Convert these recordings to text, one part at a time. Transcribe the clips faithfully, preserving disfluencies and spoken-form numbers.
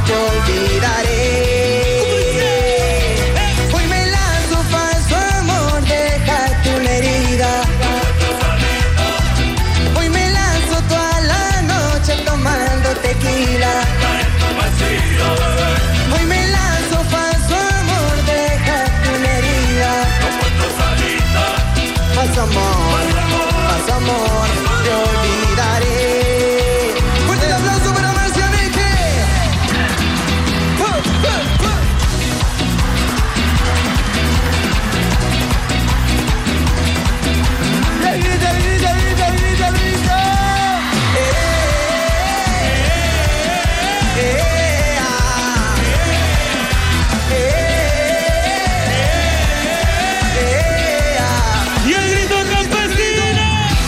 te olvidaré. Hoy me lanzo falso amor, déjate una herida. Hoy me lanzo toda la noche tomando tequila. Hoy me lanzo falso amor, déjate una herida. Falso amor, falso amor, te olvidaré. Fuerte el aplauso para Marcianeque. Uh, uh, uh. Grita, grita, grita, grita, grita. Eh, eh, ah. Eh, eh, ah. Y el grito campesino.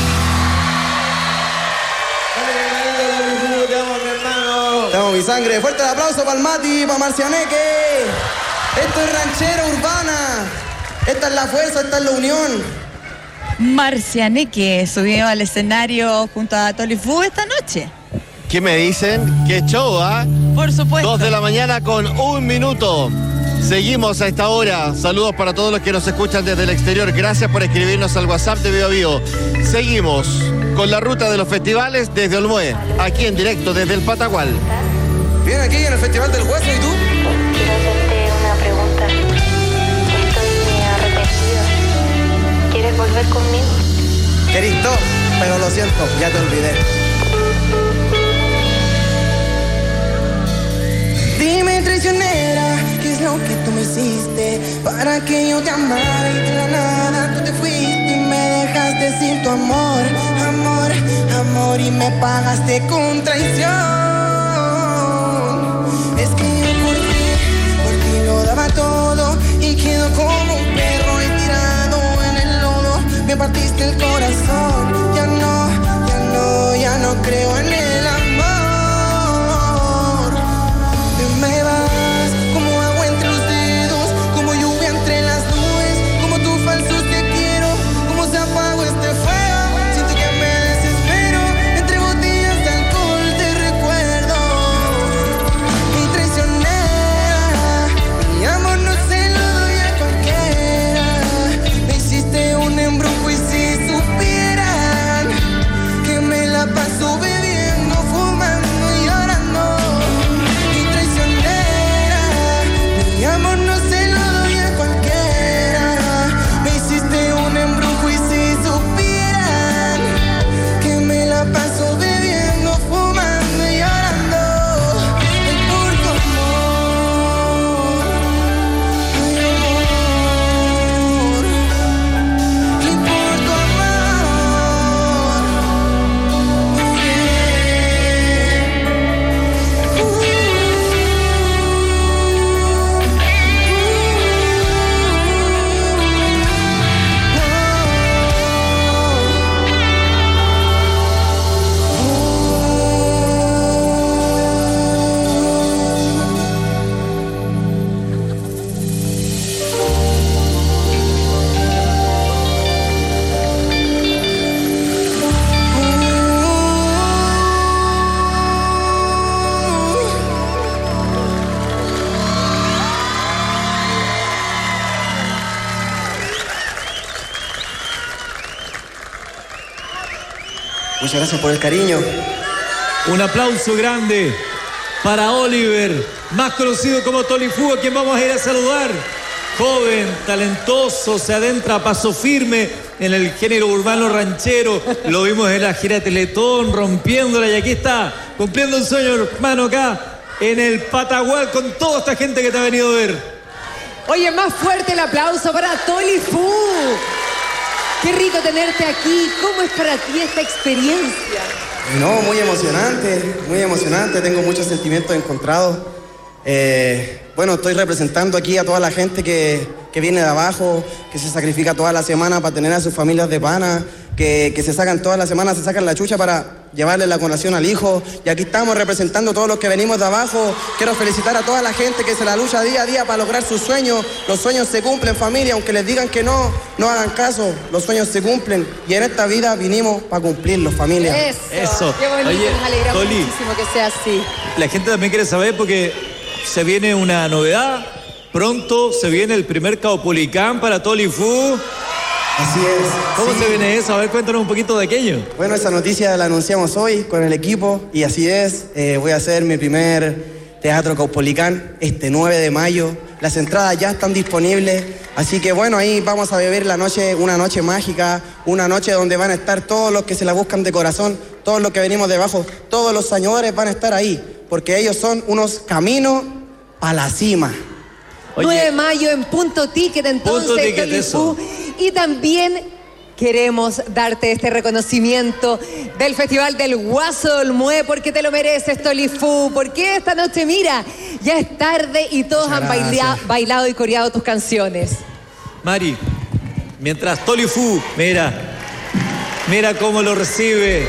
Estamos mi sangre. Fuerte el aplauso para el Mati, para Marcianeque. Esto es ranchera urbana. Esta es la fuerza, esta es la unión. Marcianeque subió al escenario junto a Tolifú esta noche. ¿Qué me dicen? ¡Qué show, ah! Por supuesto. Dos de la mañana con un minuto. Seguimos a esta hora. Saludos para todos los que nos escuchan desde el exterior. Gracias por escribirnos al WhatsApp de Bio Bio. Seguimos con la ruta de los festivales desde Olmué, aquí en directo desde el Patagual. Bien, aquí en el Festival del Hueso, ¿y tú? Quiero hacerte una pregunta. Estoy arrepentido. ¿Quieres volver conmigo? Querido, pero lo siento, ya te olvidé. Dime, traicionera, ¿qué es lo que tú me hiciste? Para que yo te amara y de la nada tú te fuiste y me dejaste sin tu amor. Amor, amor, y me pagaste con traición. Es que yo por ti, por ti lo daba todo y quedo como un perro ahí tirado en el lodo. Me partiste el corazón, ya no, ya no, ya no creo en el amor. Te me vas como agua entre los dedos, como lluvia entre las nubes, como tu falso te quiero, como se apagó este fuego. Siento que me desespero, entre botellas de alcohol te recuerdo. Mi traicionera, mi amor no se lo doy a cualquiera. Me hiciste un embrujo y si supieran que me la paso bebiendo, fumando y llorando. Mi traicionera, mi amor no se lo doy a cualquiera. Me hiciste un embrujo y si supieran que me la paso bebiendo, fumando y llorando. Ay, por tu amor, ay, amor, y por tu amor, muchas gracias por el cariño. Un aplauso grande para Oliver, más conocido como Tolifú, a quien vamos a ir a saludar. Joven, talentoso, se adentra a paso firme en el género urbano ranchero. Lo vimos en la gira Teletón, rompiéndola, y aquí está, cumpliendo un sueño, hermano, acá en el Patagual, con toda esta gente que te ha venido a ver. Oye, más fuerte el aplauso para Tolifú. Qué rico tenerte aquí. ¿Cómo es para ti esta experiencia? No, muy emocionante, muy emocionante. Tengo muchos sentimientos encontrados. Eh, bueno, estoy representando aquí a toda la gente que, que viene de abajo, que se sacrifica toda la semana para tener a sus familias de pana, que, que se sacan toda la semana, se sacan la chucha para llevarle la colación al hijo. Y aquí estamos representando a todos los que venimos de abajo. Quiero felicitar a toda la gente que se la lucha día a día para lograr sus sueños. Los sueños se cumplen, familia, aunque les digan que no, no hagan caso. Los sueños se cumplen y en esta vida vinimos para cumplirlos, familia. Eso. Eso. Qué bonito. Oye, nos alegramos Toli, muchísimo que sea así. La gente también quiere saber, porque se viene una novedad. Pronto se viene el primer Caupolicán para Tolifú. Así es. ¿Cómo sí. se viene eso? A ver, cuéntanos un poquito de aquello. Bueno, esa noticia la anunciamos hoy con el equipo y así es. Eh, voy a hacer mi primer Teatro Caupolicán este nueve de mayo. Las entradas ya están disponibles. Así que bueno, ahí vamos a vivir la noche, una noche mágica, una noche donde van a estar todos los que se la buscan de corazón, todos los que venimos debajo, todos los soñadores van a estar ahí, porque ellos son unos caminos a la cima. Oye, nueve de mayo en Punto Ticket, entonces, Punto Ticket, Tolifú. eso. Y también queremos darte este reconocimiento del Festival del Guaso del Olmué, porque te lo mereces, Tolifú, porque esta noche, mira, ya es tarde y todos Muchas han baila- gracias. bailado y coreado tus canciones. Mari, mientras Tolifú, mira, mira cómo lo recibe.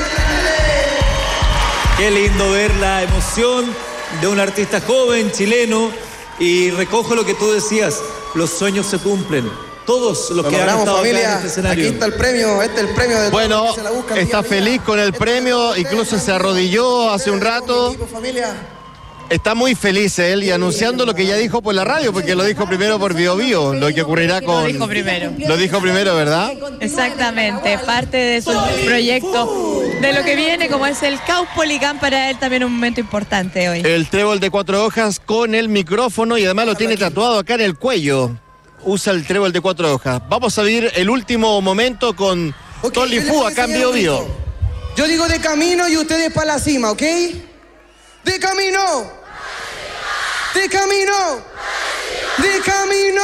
Qué lindo ver la emoción de un artista joven, chileno, y recojo lo que tú decías, los sueños se cumplen. Todos los Lo que han logramos, estado acá en familia. este escenario. Aquí está el premio, este es el premio de todos Bueno, los que se la buscan está día a día. feliz con el Este premio, es de incluso ustedes, se arrodilló hace un ustedes son rato. mi equipo, familia. Está muy feliz él y anunciando lo que ya dijo por la radio, porque lo dijo primero por Bio Bio, lo que ocurrirá con... Lo dijo primero. Lo dijo primero, ¿verdad? Exactamente, parte de su proyecto, de lo que viene, como es el Caupolicán, para él también un momento importante hoy. El trébol de cuatro hojas con el micrófono y además lo tiene tatuado acá en el cuello. Usa el trébol de cuatro hojas. Vamos a vivir el último momento con Ok, Tolifú yo les acá en voy a Bio enseñar Bio. un poquito. Yo digo de camino y ustedes para la cima, ¿ok? De camino. De camino. De camino.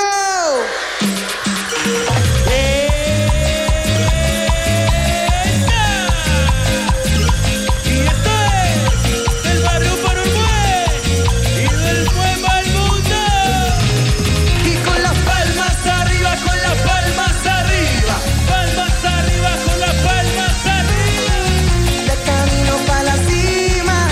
Y esto es del barrio para Olmué y del pueblo al mundo. Y con las Palmas arriba, con las palmas arriba. Palmas arriba, con las palmas arriba. de camino para la cima.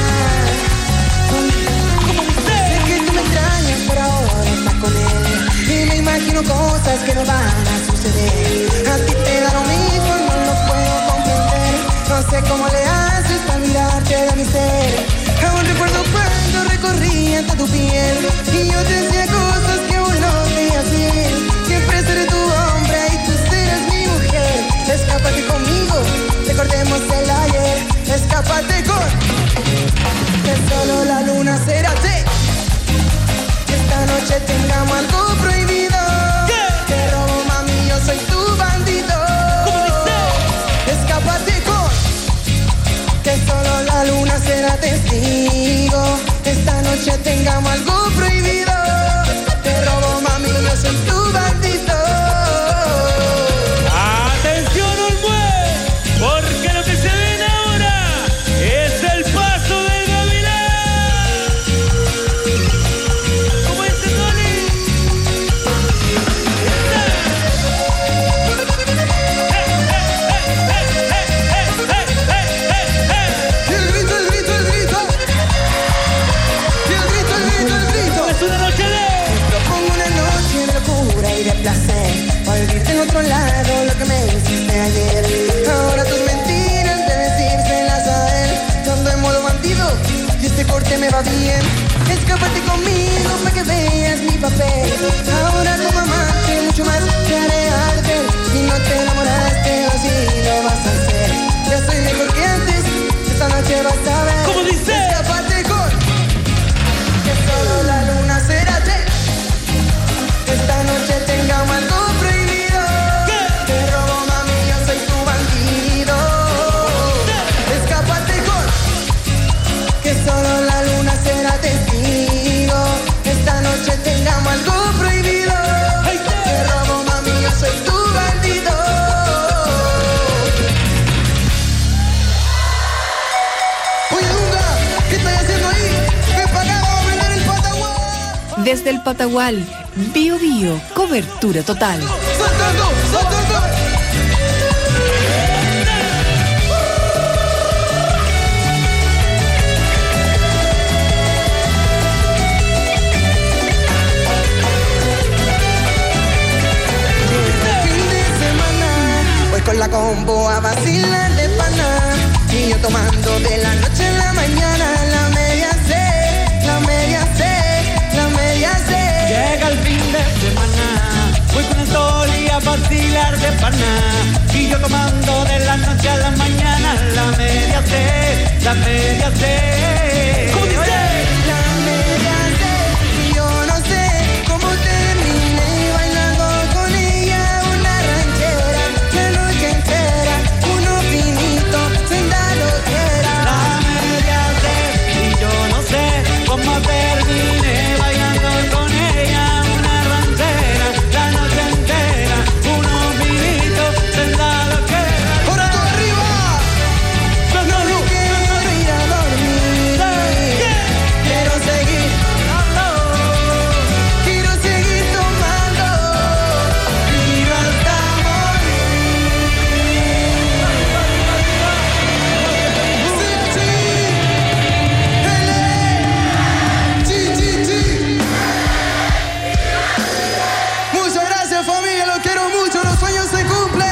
Sé que tú me extrañas, pero ahora estás con él. Y me imagino cosas que no van a suceder. A ti te da lo mismo, no lo puedo comprender. No sé cómo le haces para mirarte de mi ser. Aún recuerdo cuando recorría hasta tu piel. Y yo te decía cosas que aún no te hacer. Siempre seré tu hombre y tú serás mi mujer. Escápate conmigo, recordemos el ayer. Escápate con que solo la luna será te. Que esta noche tengamos algo prohibido. Te robo, mami, yo soy tu bandido. Escápate con que solo la luna será testigo. Que esta noche tengamos algo prohibido. Te robo, mami, yo soy tu bandido. Atención Olmué, porque lo que se ven ahora es el paso del gavilán. ¿Cómo es el Toli? Y el grito, el grito, el grito. Y el grito, el grito, el grito. Es una noche de... Propongo una noche de locura y de placer. Para vivirte en otro lado lo que me hiciste ayer. Ahora tus mentiras debes dírselas a él. Yo ando en modo bandido y este corte me va bien. Escápate conmigo para que veas mi papel. Ahora como amante mucho más te haré arder. Si no te enamoraste o si lo vas a hacer. Ya soy mejor que antes. Esta noche vas a ver. ¿Cómo dice? Escápate con que solo la luna será te. Esta noche tengamos algo prohibido. Te robo, mami, yo soy tu bandido. Escápate con que solo la luna será testigo. Esta noche tengamos algo prohibido. Te robo, mami, yo soy tu bandido. Oye, Dunga, ¿qué estás haciendo ahí? Ven para acá, vamos a prender el Patagual. Desde el Patagual, Bio Bio, cobertura total. ¡Saltando! ¡Saltando! Fin de semana voy con la combo a vacilar de pana. Y yo tomando de la noche en la mañana. La media C, la media C. para nada. Y yo tomando de la noche a la mañana la media C, la media C. ¿Cómo dice? La media C, y yo no sé cómo terminé bailando con ella una ranchera, la noche entera, uno finito, senda loquera. La media C, y yo no sé cómo terminé bailando con ella una ranchera, la noche entera, uno finito, senda loquera. ¡Por todo arriba! No, no, no quiero ir a dormir. Quiero seguir tomando, quiero seguir tomando y hasta morir. Sí, sí, sí, sí. Muchas gracias, familia, los quiero mucho, los sueños se cumplen.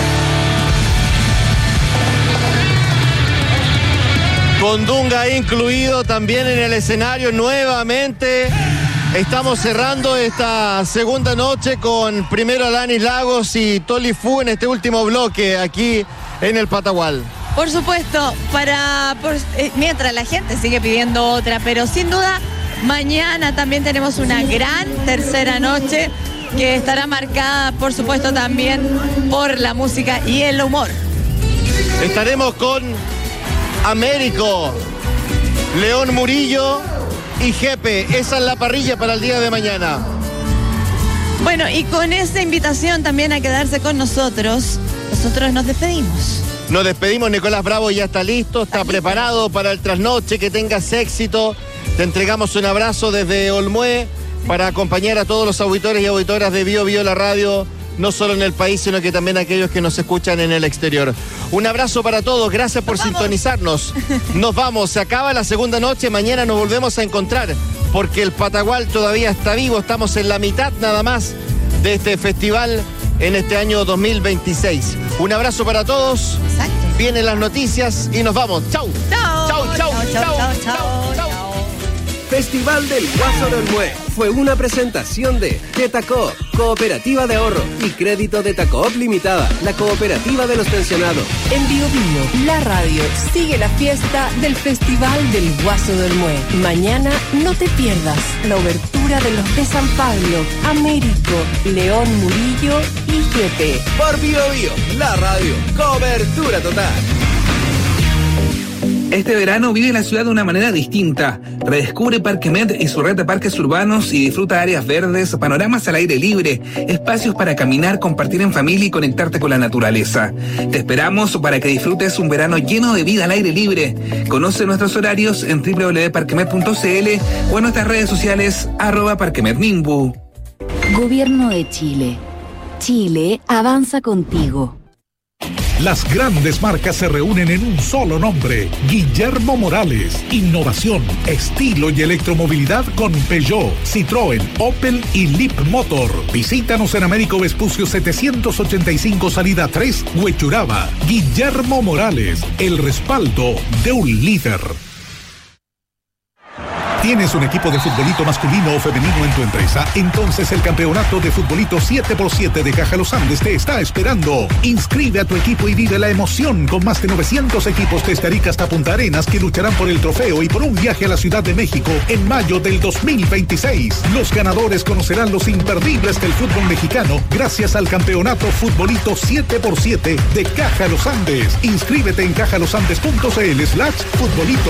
Con Dunga incluido también en el escenario nuevamente. Estamos cerrando esta segunda noche con primero Alanis Lagos y Toli Fu en este último bloque aquí en el Patagual. Por supuesto, para por- eh, mientras la gente sigue pidiendo otra, pero sin duda mañana también tenemos una gran tercera noche que estará marcada, por supuesto, también por la música y el humor. Estaremos con Américo, León Murillo y Jepe. Esa es la parrilla para el día de mañana. Bueno, y con esa invitación también a quedarse con nosotros, nosotros nos despedimos. Nos despedimos, Nicolás Bravo ya está listo, está preparado para el trasnoche, que tengas éxito. Te entregamos un abrazo desde Olmué para acompañar a todos los auditores y auditoras de Bio Bio la radio, no solo en el país, sino que también a aquellos que nos escuchan en el exterior. Un abrazo para todos, gracias por sintonizarnos. Nos vamos, se acaba la segunda noche, mañana nos volvemos a encontrar, porque el Patagual todavía está vivo, estamos en la mitad nada más de este festival en este año dos mil veintiséis. Un abrazo para todos. Exacto. Vienen las noticias y nos vamos. Chau. Chao. Chau, chau, chau, chau, chau, chau, chau. Festival del Guaso del Mue fue una presentación de Tetacoop, Cooperativa de Ahorro y Crédito de Tetacoop Limitada, la cooperativa de los pensionados. En Bio Bio, la radio, sigue la fiesta del Festival del Guaso del Mue. Mañana no te pierdas la obertura de los de San Pablo, Américo, León Murillo y G P. Por Bio Bio, la radio, cobertura total. Este verano vive la ciudad de una manera distinta. Redescubre Parque Med y su red de parques urbanos y disfruta áreas verdes, panoramas al aire libre, espacios para caminar, compartir en familia y conectarte con la naturaleza. Te esperamos para que disfrutes un verano lleno de vida al aire libre. Conoce nuestros horarios en doble u doble u doble u punto parquemed punto c l o en nuestras redes sociales arroba parquemedmimbu. Gobierno de Chile. Chile avanza contigo. Las grandes marcas se reúnen en un solo nombre. Guillermo Morales. Innovación, estilo y electromovilidad con Peugeot, Citroën, Opel y Leap Motor. Visítanos en Américo Vespucio setecientos ochenta y cinco, salida tres, Huechuraba. Guillermo Morales, el respaldo de un líder. ¿Tienes un equipo de futbolito masculino o femenino en tu empresa? Entonces el campeonato de futbolito siete por siete de Caja Los Andes te está esperando. Inscribe a tu equipo y vive la emoción con más de novecientos equipos desde Arica hasta Punta Arenas que lucharán por el trofeo y por un viaje a la Ciudad de México en mayo del dos mil veintiséis. Los ganadores conocerán los imperdibles del fútbol mexicano gracias al campeonato futbolito siete por siete de Caja Los Andes. Inscríbete en cajalosandes punto c l slash futbolito.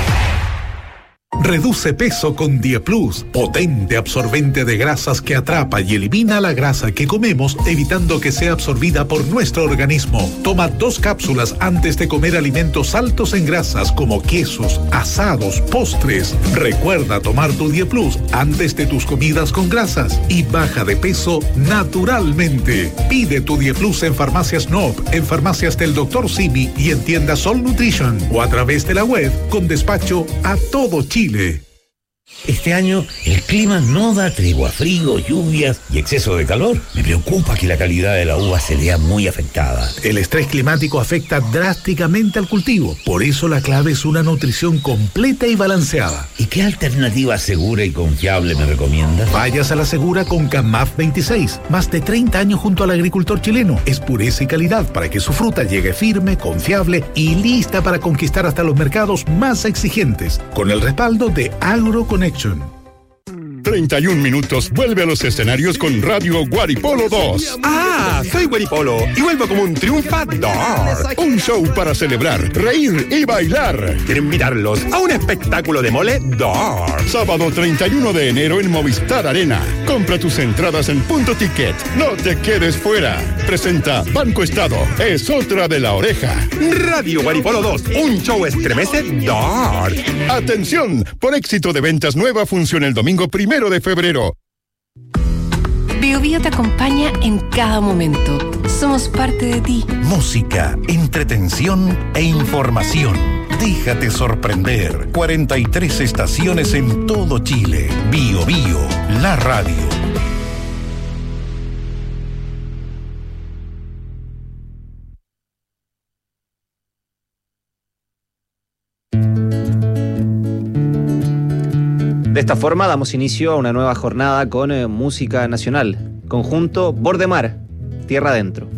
Reduce peso con Dieplus, potente absorbente de grasas que atrapa y elimina la grasa que comemos, evitando que sea absorbida por nuestro organismo. Toma dos cápsulas antes de comer alimentos altos en grasas como quesos, asados, postres. Recuerda tomar tu Dieplus antes de tus comidas con grasas y baja de peso naturalmente. Pide tu Dieplus en Farmacias N O P, en Farmacias del doctor Simi y en tiendas Sol Nutrition o a través de la web con despacho a todo Chile. Este año el clima no da tregua, frío, lluvias y exceso de calor. Me preocupa que la calidad de la uva se vea muy afectada. El estrés climático afecta drásticamente al cultivo. Por eso la clave es una nutrición completa y balanceada. ¿Y qué alternativa segura y confiable me recomiendas? Vayas a la segura con Camaf veintiséis. Más de treinta años junto al agricultor chileno. Es pureza y calidad para que su fruta llegue firme, confiable y lista para conquistar hasta los mercados más exigentes. Con el respaldo de AgroConnection. treinta y un minutos vuelve a los escenarios con Radio Guaripolo dos. Ah, soy Guaripolo y vuelvo como un triunfador. Un show para celebrar, reír y bailar. Quiero invitarlos a un espectáculo de mole Dor. Sábado treinta y uno de enero en Movistar Arena. Compra tus entradas en Punto Ticket. No te quedes fuera. Presenta Banco Estado. Es otra de la oreja. Radio Guaripolo dos. Un show estremece Dor. Atención, por éxito de ventas nueva función el domingo primero de febrero. Bio Bio te acompaña en cada momento. Somos parte de ti. Música, entretención e información. Déjate sorprender. cuarenta y tres estaciones en todo Chile. Bio Bio, la radio. De esta forma damos inicio a una nueva jornada con eh, música nacional. Conjunto Bordemar, Tierra Adentro.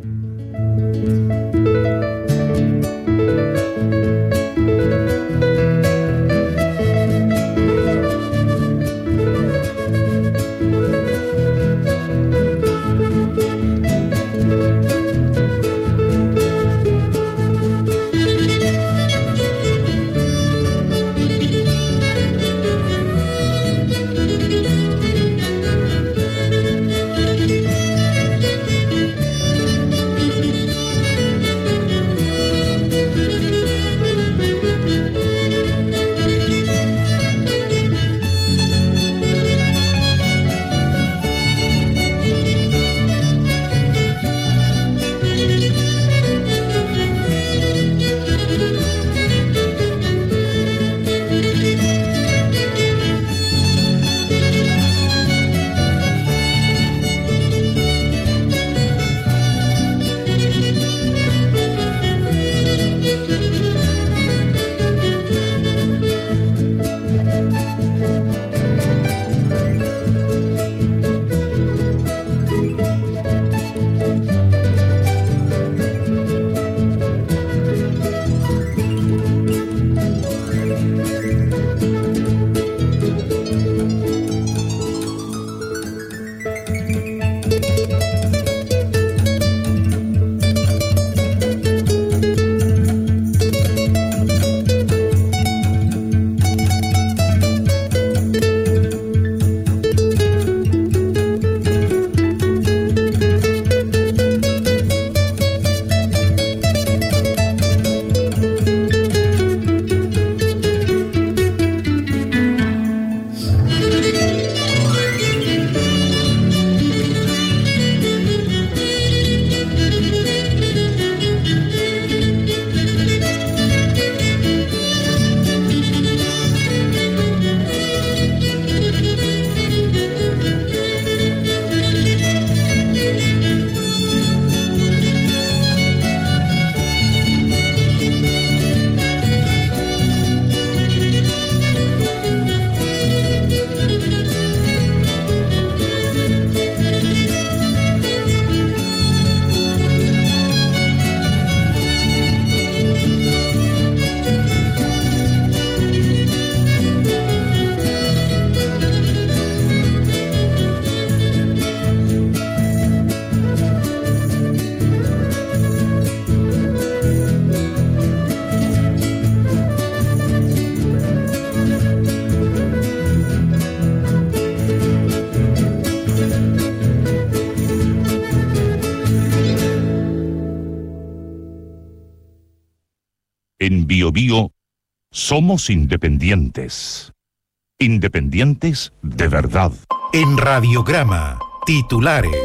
En Bio Bio somos independientes. Independientes de verdad. En Radiograma, titulares.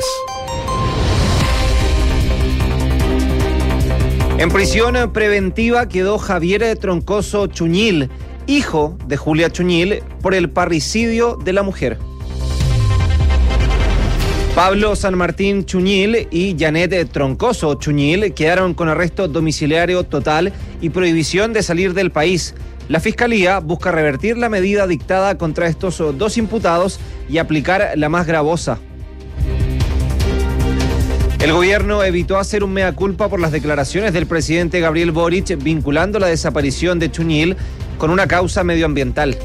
En prisión preventiva quedó Javier Troncoso Chuñil, hijo de Julia Chuñil, por el parricidio de la mujer. Pablo San Martín Chuñil y Janet Troncoso Chuñil quedaron con arresto domiciliario total y prohibición de salir del país. La Fiscalía busca revertir la medida dictada contra estos dos imputados y aplicar la más gravosa. El gobierno evitó hacer un mea culpa por las declaraciones del presidente Gabriel Boric vinculando la desaparición de Chuñil con una causa medioambiental.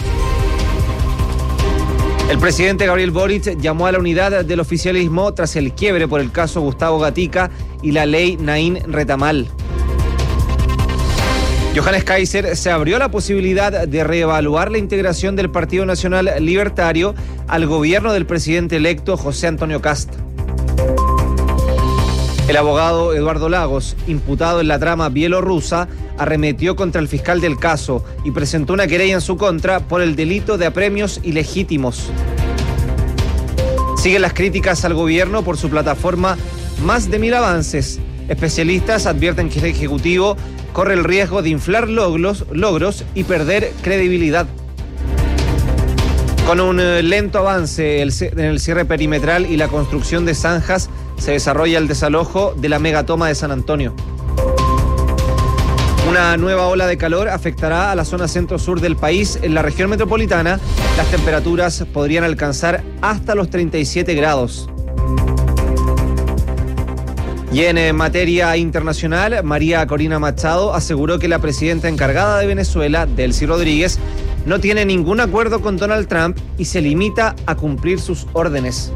El presidente Gabriel Boric llamó a la unidad del oficialismo tras el quiebre por el caso Gustavo Gatica y la ley Naín Retamal. Johannes Kaiser se abrió la posibilidad de reevaluar la integración del Partido Nacional Libertario al gobierno del presidente electo José Antonio Kast. El abogado Eduardo Lagos, imputado en la trama bielorrusa, arremetió contra el fiscal del caso y presentó una querella en su contra por el delito de apremios ilegítimos. Siguen las críticas al gobierno por su plataforma Más de Mil Avances. Especialistas advierten que el Ejecutivo corre el riesgo de inflar logros, logros y perder credibilidad. Con un lento avance en el cierre perimetral y la construcción de zanjas, se desarrolla el desalojo de la megatoma de San Antonio. Una nueva ola de calor afectará a la zona centro-sur del país. En la región metropolitana, las temperaturas podrían alcanzar hasta los treinta y siete grados. Y en materia internacional, María Corina Machado aseguró que la presidenta encargada de Venezuela, Delcy Rodríguez, no tiene ningún acuerdo con Donald Trump y se limita a cumplir sus órdenes.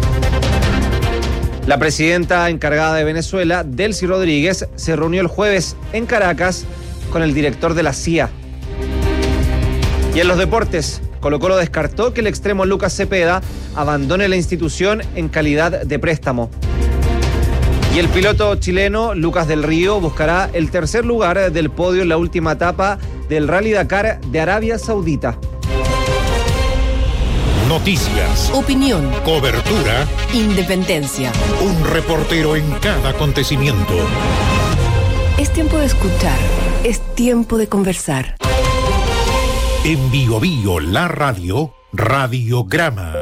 La presidenta encargada de Venezuela, Delcy Rodríguez, se reunió el jueves en Caracas con el director de la C I A. Y en los deportes, Colo-Colo descartó que el extremo Lucas Cepeda abandone la institución en calidad de préstamo. Y el piloto chileno Lucas del Río buscará el tercer lugar del podio en la última etapa del Rally Dakar de Arabia Saudita. Noticias, Opinión, cobertura, independencia. un reportero en cada acontecimiento. Es tiempo de escuchar, es tiempo de conversar. En Bio Bio, la radio, Radiograma.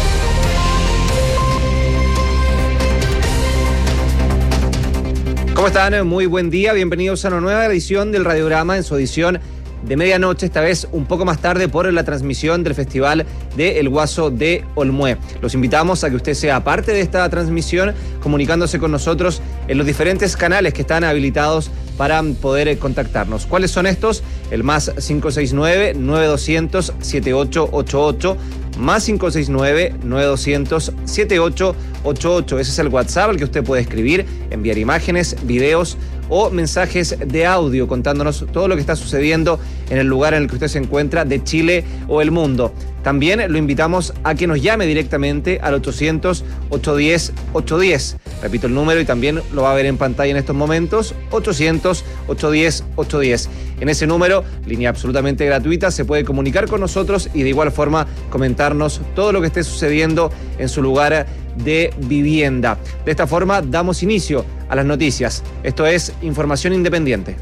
¿Cómo están? Muy buen día, bienvenidos a una nueva edición del Radiograma en su edición de medianoche, esta vez un poco más tarde por la transmisión del Festival de El Guaso de Olmué. Los invitamos a que usted sea parte de esta transmisión comunicándose con nosotros en los diferentes canales que están habilitados para poder contactarnos. ¿Cuáles son estos? El más cinco seis nueve, nueve dos cero cero, siete ocho ocho ocho, más cinco seis nueve, nueve dos cero cero, siete ocho ocho ocho. Ese es el WhatsApp al que usted puede escribir, enviar imágenes, videos o mensajes de audio contándonos todo lo que está sucediendo en el lugar en el que usted se encuentra de Chile o el mundo. También lo invitamos a que nos llame directamente al ochocientos, ochocientos diez, ochocientos diez. Repito el número y también lo va a ver en pantalla en estos momentos, ochocientos, ochocientos diez, ochocientos diez. En ese número, línea absolutamente gratuita, se puede comunicar con nosotros y de igual forma comentarnos todo lo que esté sucediendo en su lugar de vivienda. De esta forma damos inicio a las noticias. Esto es Información Independiente.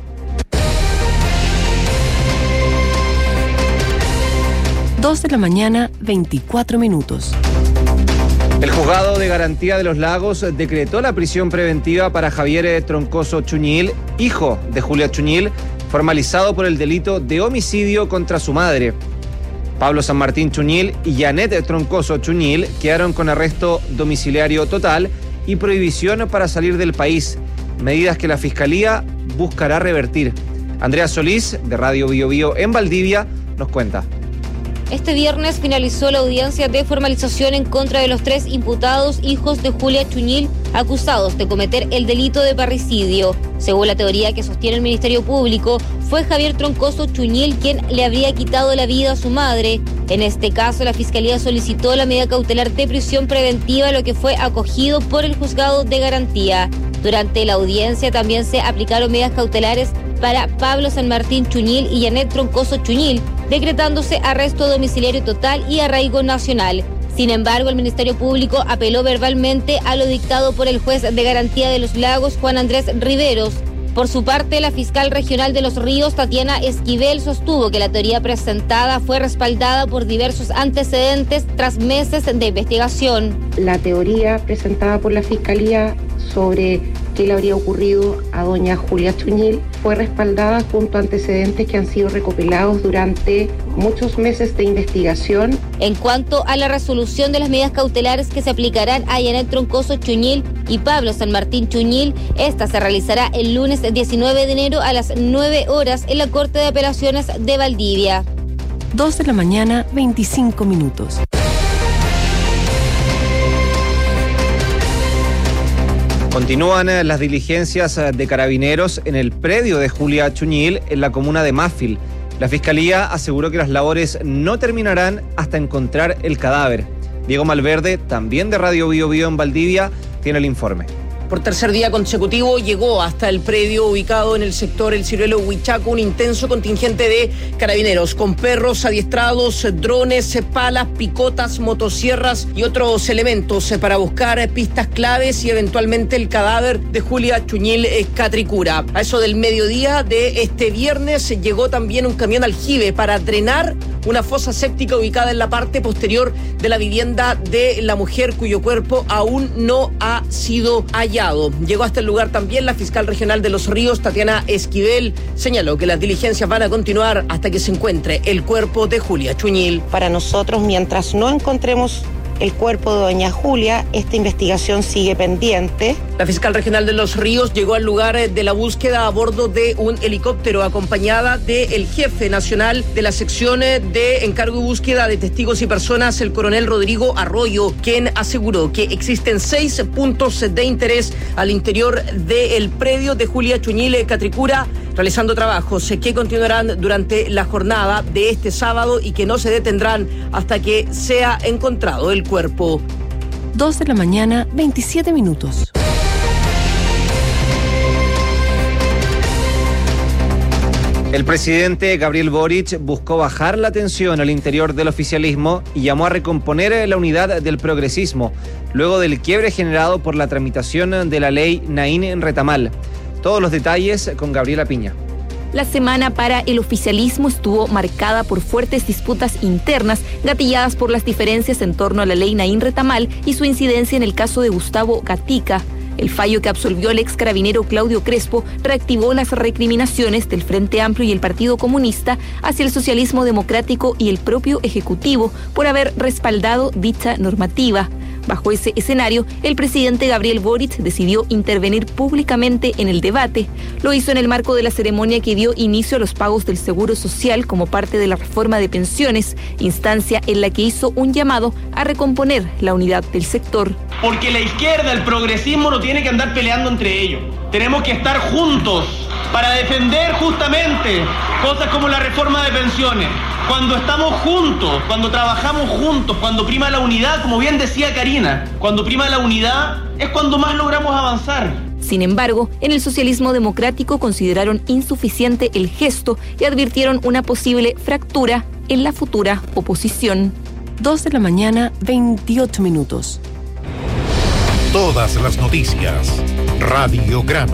dos de la mañana, veinticuatro minutos. El juzgado de garantía de los Lagos decretó la prisión preventiva para Javier Troncoso Chuñil, hijo de Julia Chuñil, formalizado por el delito de homicidio contra su madre. Pablo San Martín Chuñil y Janet Troncoso Chuñil quedaron con arresto domiciliario total y prohibición para salir del país, medidas que la Fiscalía buscará revertir. Andrea Solís, de Radio Bio Bio en Valdivia, nos cuenta. Este viernes finalizó la audiencia de formalización en contra de los tres imputados hijos de Julia Chuñil, acusados de cometer el delito de parricidio. Según la teoría que sostiene el Ministerio Público, fue Javier Troncoso Chuñil quien le habría quitado la vida a su madre. En este caso, la Fiscalía solicitó la medida cautelar de prisión preventiva, lo que fue acogido por el juzgado de garantía. Durante la audiencia también se aplicaron medidas cautelares para Pablo San Martín Chuñil y Janet Troncoso Chuñil, decretándose arresto domiciliario total y arraigo nacional. Sin embargo, el Ministerio Público apeló verbalmente a lo dictado por el juez de garantía de los Lagos, Juan Andrés Riveros. Por su parte, la fiscal regional de Los Ríos, Tatiana Esquivel, sostuvo que la teoría presentada fue respaldada por diversos antecedentes tras meses de investigación. La teoría presentada por la Fiscalía sobre qué le habría ocurrido a doña Julia Chuñil fue respaldada junto a antecedentes que han sido recopilados durante muchos meses de investigación. En cuanto a la resolución de las medidas cautelares que se aplicarán a Janet Troncoso Chuñil y Pablo San Martín Chuñil, esta se realizará el lunes diecinueve de enero a las nueve horas en la Corte de Apelaciones de Valdivia. dos de la mañana, veinticinco minutos. Continúan las diligencias de carabineros en el predio de Julia Chuñil en la comuna de Mafil. La Fiscalía aseguró que las labores no terminarán hasta encontrar el cadáver. Diego Malverde, también de Radio Bio Bio en Valdivia, tiene el informe. Por tercer día consecutivo llegó hasta el predio ubicado en el sector El Ciruelo Huichaco un intenso contingente de carabineros con perros adiestrados, drones, palas, picotas, motosierras y otros elementos para buscar pistas claves y eventualmente el cadáver de Julia Chuñil Catricura. A eso del mediodía de este viernes llegó también un camión aljibe para drenar una fosa séptica ubicada en la parte posterior de la vivienda de la mujer cuyo cuerpo aún no ha sido hallado. Llegó hasta el lugar también la fiscal regional de Los Ríos, Tatiana Esquivel. Señaló que las diligencias van a continuar hasta que se encuentre el cuerpo de Julia Chuñil. Para nosotros, mientras no encontremos el cuerpo de doña Julia, esta investigación sigue pendiente. La fiscal regional de Los Ríos llegó al lugar de la búsqueda a bordo de un helicóptero acompañada del jefe nacional de la sección de encargo y búsqueda de testigos y personas, el coronel Rodrigo Arroyo, quien aseguró que existen seis puntos de interés al interior del predio de Julia Chuñil Catricura, realizando trabajos que continuarán durante la jornada de este sábado y que no se detendrán hasta que sea encontrado el cuerpo. dos de la mañana, veintisiete minutos. El presidente Gabriel Boric buscó bajar la tensión al interior del oficialismo y llamó a recomponer la unidad del progresismo, luego del quiebre generado por la tramitación de la ley Naín Retamal. Todos los detalles con Gabriela Piña. La semana para el oficialismo estuvo marcada por fuertes disputas internas, gatilladas por las diferencias en torno a la ley Naín Retamal y su incidencia en el caso de Gustavo Gatica. El fallo que absolvió el ex carabinero Claudio Crespo reactivó las recriminaciones del Frente Amplio y el Partido Comunista hacia el socialismo democrático y el propio Ejecutivo por haber respaldado dicha normativa. Bajo ese escenario, el presidente Gabriel Boric decidió intervenir públicamente en el debate. Lo hizo en el marco de la ceremonia que dio inicio a los pagos del Seguro Social como parte de la reforma de pensiones, instancia en la que hizo un llamado a recomponer la unidad del sector. Porque la izquierda, el progresismo, no tiene que andar peleando entre ellos. Tenemos que estar juntos para defender justamente cosas como la reforma de pensiones. Cuando estamos juntos, cuando trabajamos juntos, cuando prima la unidad, como bien decía Karina, cuando prima la unidad es cuando más logramos avanzar. Sin embargo, en el socialismo democrático consideraron insuficiente el gesto y advirtieron una posible fractura en la futura oposición. dos de la mañana, veintiocho minutos. Todas las noticias. Radiograma.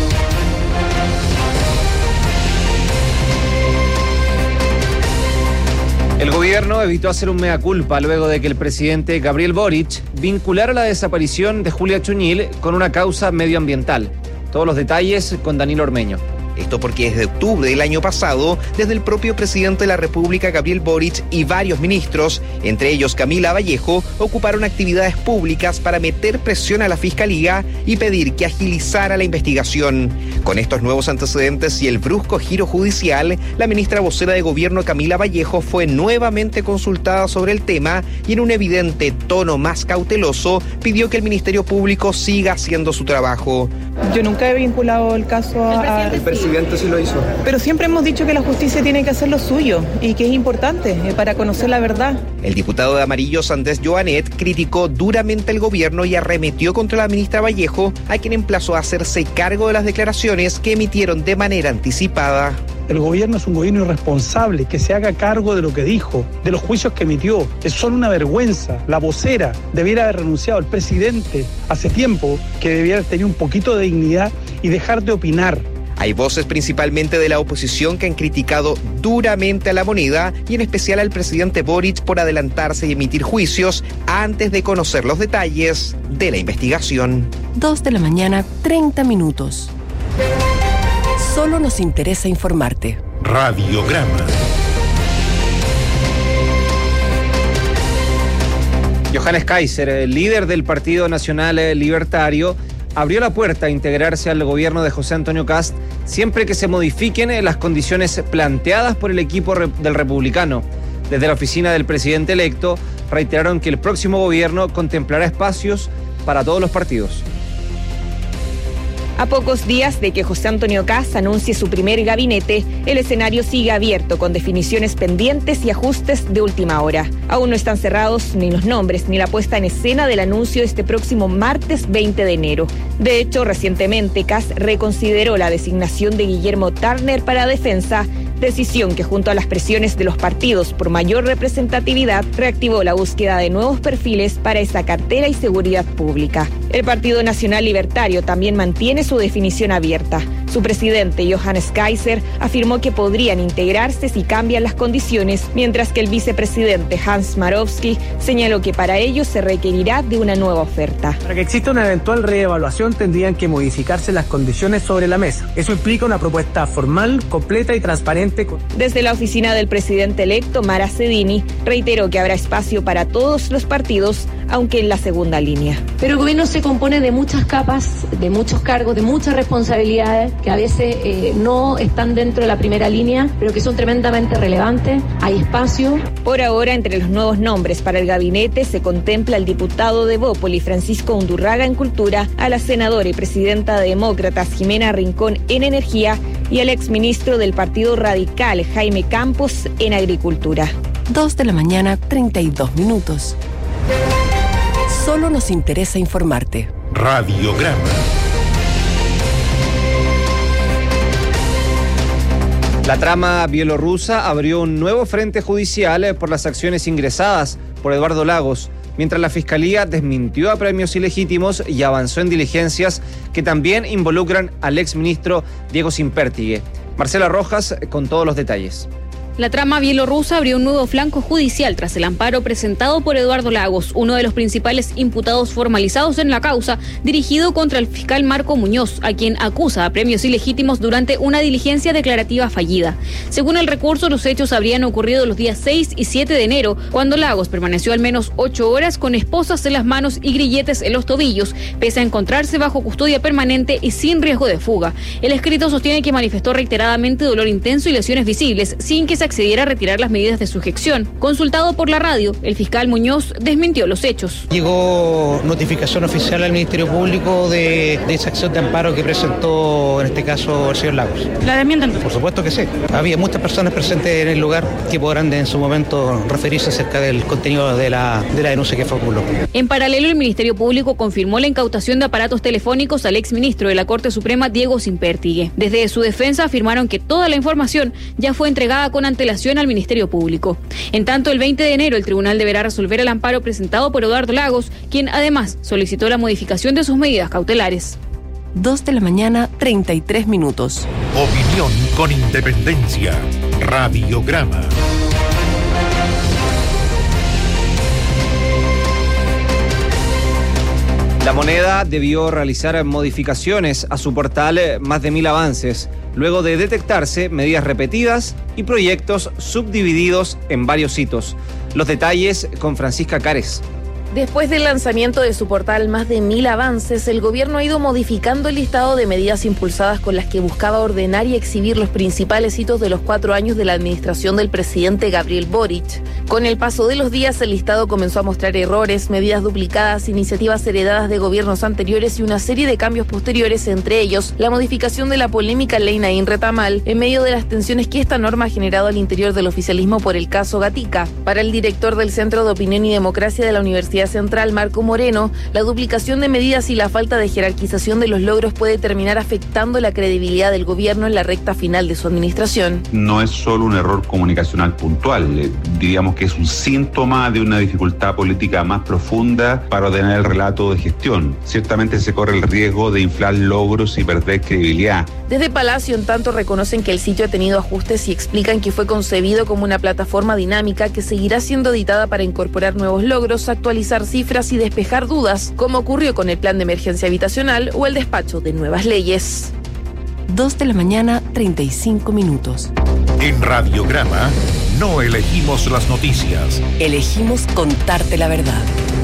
El gobierno evitó hacer un mea culpa luego de que el presidente Gabriel Boric vinculara la desaparición de Julia Chuñil con una causa medioambiental. Todos los detalles con Danilo Ormeño. Esto porque desde octubre del año pasado, desde el propio presidente de la República, Gabriel Boric, y varios ministros, entre ellos Camila Vallejo, ocuparon actividades públicas para meter presión a la Fiscalía y pedir que agilizara la investigación. Con estos nuevos antecedentes y el brusco giro judicial, la ministra vocera de Gobierno, Camila Vallejo, fue nuevamente consultada sobre el tema y en un evidente tono más cauteloso, pidió que el Ministerio Público siga haciendo su trabajo. Yo nunca he vinculado el caso a... El presidente sí lo hizo. Pero siempre hemos dicho que la justicia tiene que hacer lo suyo y que es importante eh, para conocer la verdad. El diputado de Amarillos, Andrés Joanet, criticó duramente el gobierno y arremetió contra la ministra Vallejo, a quien emplazó a hacerse cargo de las declaraciones que emitieron de manera anticipada. El gobierno es un gobierno irresponsable, que se haga cargo de lo que dijo, de los juicios que emitió. Es solo una vergüenza. La vocera debiera haber renunciado. El presidente hace tiempo que debiera tener un poquito de dignidad y dejar de opinar. Hay voces principalmente de la oposición que han criticado duramente a la moneda y en especial al presidente Boric por adelantarse y emitir juicios antes de conocer los detalles de la investigación. Dos de la mañana, treinta minutos. Solo nos interesa informarte. Radiograma. Johannes Kaiser, el líder del Partido Nacional Libertario, abrió la puerta a integrarse al gobierno de José Antonio Kast siempre que se modifiquen las condiciones planteadas por el equipo del republicano. Desde la oficina del presidente electo reiteraron que el próximo gobierno contemplará espacios para todos los partidos. A pocos días de que José Antonio Kast anuncie su primer gabinete, el escenario sigue abierto con definiciones pendientes y ajustes de última hora. Aún no están cerrados ni los nombres ni la puesta en escena del anuncio este próximo martes veinte de enero. De hecho, recientemente Kast reconsideró la designación de Guillermo Turner para defensa, decisión que junto a las presiones de los partidos por mayor representatividad reactivó la búsqueda de nuevos perfiles para esa cartera y seguridad pública. El Partido Nacional Libertario también mantiene su definición abierta. Su presidente, Johannes Kaiser, afirmó que podrían integrarse si cambian las condiciones, mientras que el vicepresidente Hans Smarowski señaló que para ello se requerirá de una nueva oferta. Para que exista una eventual reevaluación tendrían que modificarse las condiciones sobre la mesa. Eso implica una propuesta formal, completa y transparente. Desde la oficina del presidente electo, Mara Cedini, reiteró que habrá espacio para todos los partidos, aunque en la segunda línea. Pero el gobierno se compone de muchas capas, de muchos cargos, de muchas responsabilidades que a veces eh, no están dentro de la primera línea, pero que son tremendamente relevantes. Hay espacio. Por ahora, entre los nuevos nombres para el gabinete se contempla al diputado de Bópoli, Francisco Undurraga, en Cultura, a la senadora y presidenta de Demócratas, Jimena Rincón, en Energía, y al exministro del Partido Radical, Jaime Campos, en Agricultura. Dos de la mañana, treinta y dos minutos. Solo nos interesa informarte. Radiograma. La trama bielorrusa abrió un nuevo frente judicial por las acciones ingresadas por Eduardo Lagos, mientras la Fiscalía desmintió a premios ilegítimos y avanzó en diligencias que también involucran al exministro Diego Simpértigue. Marcela Rojas con todos los detalles. La trama bielorrusa abrió un nuevo flanco judicial tras el amparo presentado por Eduardo Lagos, uno de los principales imputados formalizados en la causa, dirigido contra el fiscal Marco Muñoz, a quien acusa a premios ilegítimos durante una diligencia declarativa fallida. Según el recurso, los hechos habrían ocurrido los días seis y siete de enero, cuando Lagos permaneció al menos ocho horas con esposas en las manos y grilletes en los tobillos, pese a encontrarse bajo custodia permanente y sin riesgo de fuga. El escrito sostiene que manifestó reiteradamente dolor intenso y lesiones visibles, sin que se accediera a retirar las medidas de sujeción. Consultado por la radio, el fiscal Muñoz desmintió los hechos. Llegó notificación oficial al Ministerio Público de, de esa acción de amparo que presentó en este caso el señor Lagos. ¿La desmienten? Por supuesto que sí. Había muchas personas presentes en el lugar que podrán en su momento referirse acerca del contenido de la, de la denuncia que formuló. En paralelo, el Ministerio Público confirmó la incautación de aparatos telefónicos al exministro de la Corte Suprema, Diego Simpértigue. Desde su defensa afirmaron que toda la información ya fue entregada con antelación al Ministerio Público. En tanto, el veinte de enero el tribunal deberá resolver el amparo presentado por Eduardo Lagos, quien además solicitó la modificación de sus medidas cautelares. Dos de la mañana, treinta y tres minutos. Opinión con independencia. Radiograma. La Moneda debió realizar modificaciones a su portal Más de Mil Avances, luego de detectarse medidas repetidas y proyectos subdivididos en varios hitos. Los detalles con Francisca Cares. Después del lanzamiento de su portal Más de Mil Avances, el gobierno ha ido modificando el listado de medidas impulsadas con las que buscaba ordenar y exhibir los principales hitos de los cuatro años de la administración del presidente Gabriel Boric. Con el paso de los días, el listado comenzó a mostrar errores, medidas duplicadas, iniciativas heredadas de gobiernos anteriores y una serie de cambios posteriores, entre ellos la modificación de la polémica ley Naín Retamal, en medio de las tensiones que esta norma ha generado al interior del oficialismo por el caso Gatica. Para el director del Centro de Opinión y Democracia de la Universidad Secretaría Central, Marco Moreno, la duplicación de medidas y la falta de jerarquización de los logros puede terminar afectando la credibilidad del gobierno en la recta final de su administración. No es solo un error comunicacional puntual, eh, diríamos que es un síntoma de una dificultad política más profunda para ordenar el relato de gestión. Ciertamente se corre el riesgo de inflar logros y perder credibilidad. Desde Palacio, en tanto, reconocen que el sitio ha tenido ajustes y explican que fue concebido como una plataforma dinámica que seguirá siendo editada para incorporar nuevos logros, actualizar cifras y despejar dudas, como ocurrió con el plan de emergencia habitacional o el despacho de nuevas leyes. dos de la mañana, treinta y cinco minutos. En Radiograma no elegimos las noticias. Elegimos contarte la verdad.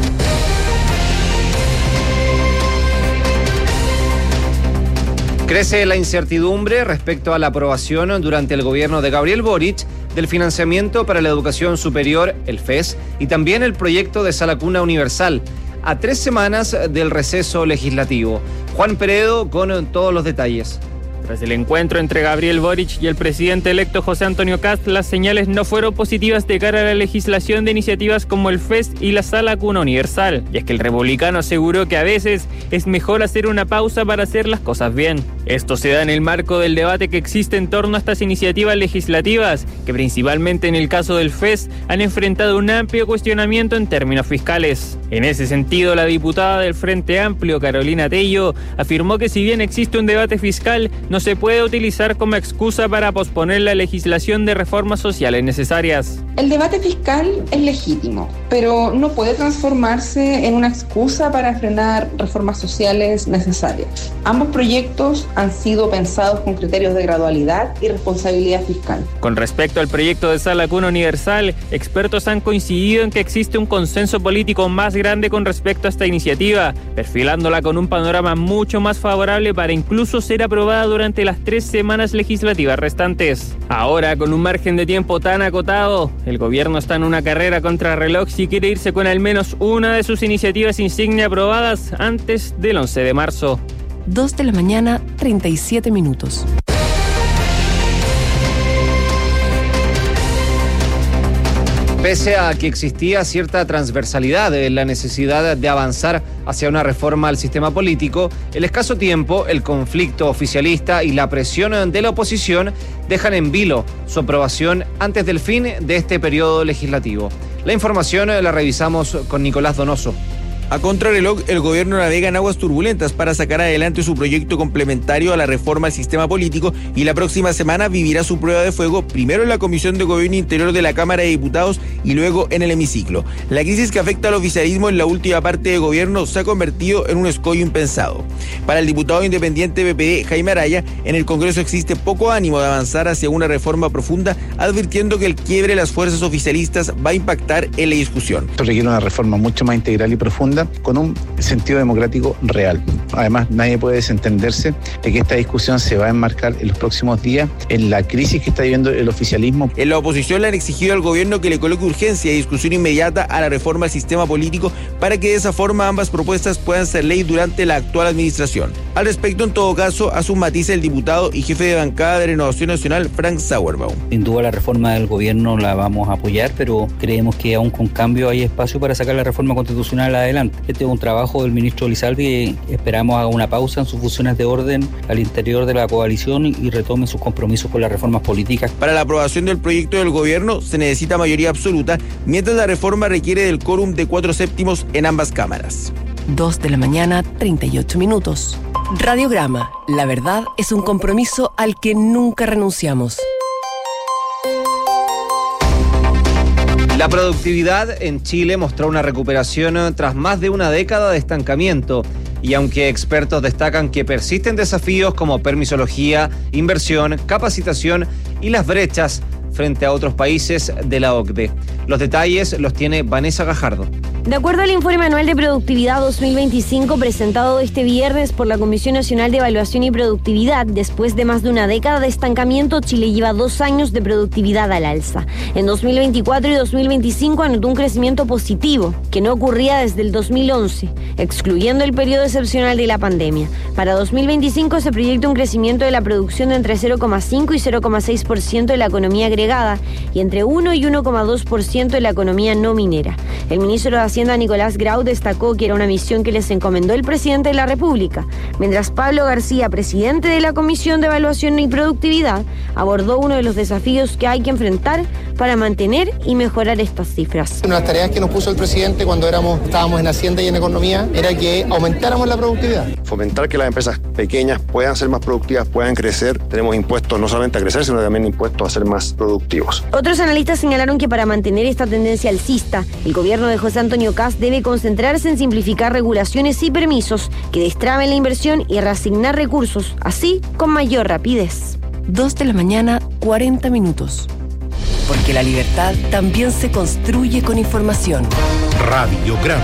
Crece la incertidumbre respecto a la aprobación durante el gobierno de Gabriel Boric del financiamiento para la educación superior, el F E S, y también el proyecto de Sala Cuna Universal, a tres semanas del receso legislativo. Juan Peredo con todos los detalles. Tras el encuentro entre Gabriel Boric y el presidente electo José Antonio Kast, las señales no fueron positivas de cara a la legislación de iniciativas como el F E S y la Sala Cuna Universal. Y es que el republicano aseguró que a veces es mejor hacer una pausa para hacer las cosas bien. Esto se da en el marco del debate que existe en torno a estas iniciativas legislativas, que principalmente en el caso del F E S han enfrentado un amplio cuestionamiento en términos fiscales. En ese sentido, la diputada del Frente Amplio, Carolina Tello, afirmó que si bien existe un debate fiscal, no se puede utilizar como excusa para posponer la legislación de reformas sociales necesarias. El debate fiscal es legítimo, pero no puede transformarse en una excusa para frenar reformas sociales necesarias. Ambos proyectos han sido pensados con criterios de gradualidad y responsabilidad fiscal. Con respecto al proyecto de Sala Cuna Universal, expertos han coincidido en que existe un consenso político más grande con respecto a esta iniciativa, perfilándola con un panorama mucho más favorable para incluso ser aprobada durante las tres semanas legislativas restantes. Ahora, con un margen de tiempo tan acotado, el gobierno está en una carrera contra reloj si quiere irse con al menos una de sus iniciativas insignia aprobadas antes del once de marzo. dos de la mañana, treinta y siete minutos. Pese a que existía cierta transversalidad en la necesidad de avanzar hacia una reforma al sistema político, el escaso tiempo, el conflicto oficialista y la presión de la oposición dejan en vilo su aprobación antes del fin de este periodo legislativo. La información la revisamos con Nicolás Donoso. A contrarreloj, el gobierno navega en aguas turbulentas para sacar adelante su proyecto complementario a la reforma al sistema político y la próxima semana vivirá su prueba de fuego, primero en la Comisión de Gobierno Interior de la Cámara de Diputados y luego en el hemiciclo. La crisis que afecta al oficialismo en la última parte de gobierno se ha convertido en un escollo impensado. Para el diputado independiente P P D, Jaime Araya, en el Congreso existe poco ánimo de avanzar hacia una reforma profunda, advirtiendo que el quiebre de las fuerzas oficialistas va a impactar en la discusión. Esto requiere una reforma mucho más integral y profunda, con un sentido democrático real. Además, nadie puede desentenderse de que esta discusión se va a enmarcar en los próximos días en la crisis que está viviendo el oficialismo. En la oposición le han exigido al gobierno que le coloque urgencia y discusión inmediata a la reforma al sistema político para que de esa forma ambas propuestas puedan ser ley durante la actual administración. Al respecto, en todo caso, hace un matiz el diputado y jefe de bancada de Renovación Nacional, Frank Sauerbaum. Sin duda la reforma del gobierno la vamos a apoyar, pero creemos que aún con cambio hay espacio para sacar la reforma constitucional adelante. Este es un trabajo del ministro Lizalde y esperamos haga una pausa en sus funciones de orden al interior de la coalición y retome sus compromisos con las reformas políticas. Para la aprobación del proyecto del gobierno se necesita mayoría absoluta, mientras la reforma requiere del quórum de cuatro séptimos en ambas cámaras. dos de la mañana, treinta y ocho minutos. Radiograma. La verdad es un compromiso al que nunca renunciamos. La productividad en Chile mostró una recuperación tras más de una década de estancamiento. Y aunque expertos destacan que persisten desafíos como permisología, inversión, capacitación y las brechas frente a otros países de la O C D E. Los detalles los tiene Vanessa Gajardo. De acuerdo al informe anual de productividad dos mil veinticinco presentado este viernes por la Comisión Nacional de Evaluación y Productividad, después de más de una década de estancamiento, Chile lleva dos años de productividad al alza. En dos mil veinticuatro y dos mil veinticinco anotó un crecimiento positivo, que no ocurría desde el dos mil once, excluyendo el periodo excepcional de la pandemia. Para dos mil veinticinco se proyecta un crecimiento de la producción de entre cero coma cinco y cero coma seis por ciento de la economía agregada y entre uno y uno coma dos por ciento de la economía no minera. El ministro de Hacienda, Nicolás Grau, destacó que era una misión que les encomendó el presidente de la República, mientras Pablo García, presidente de la Comisión de Evaluación y Productividad, abordó uno de los desafíos que hay que enfrentar para mantener y mejorar estas cifras. Una de las tareas que nos puso el presidente cuando éramos, estábamos en Hacienda y en Economía era que aumentáramos la productividad. Fomentar que las empresas pequeñas puedan ser más productivas, puedan crecer. Tenemos impuestos no solamente a crecer, sino también impuestos a ser más productivos. Otros analistas señalaron que para mantener esta tendencia alcista, el gobierno de José Antonio Kast debe concentrarse en simplificar regulaciones y permisos que destraben la inversión y reasignar recursos, así con mayor rapidez. Dos de la mañana, cuarenta minutos. Porque la libertad también se construye con información. Radiograma.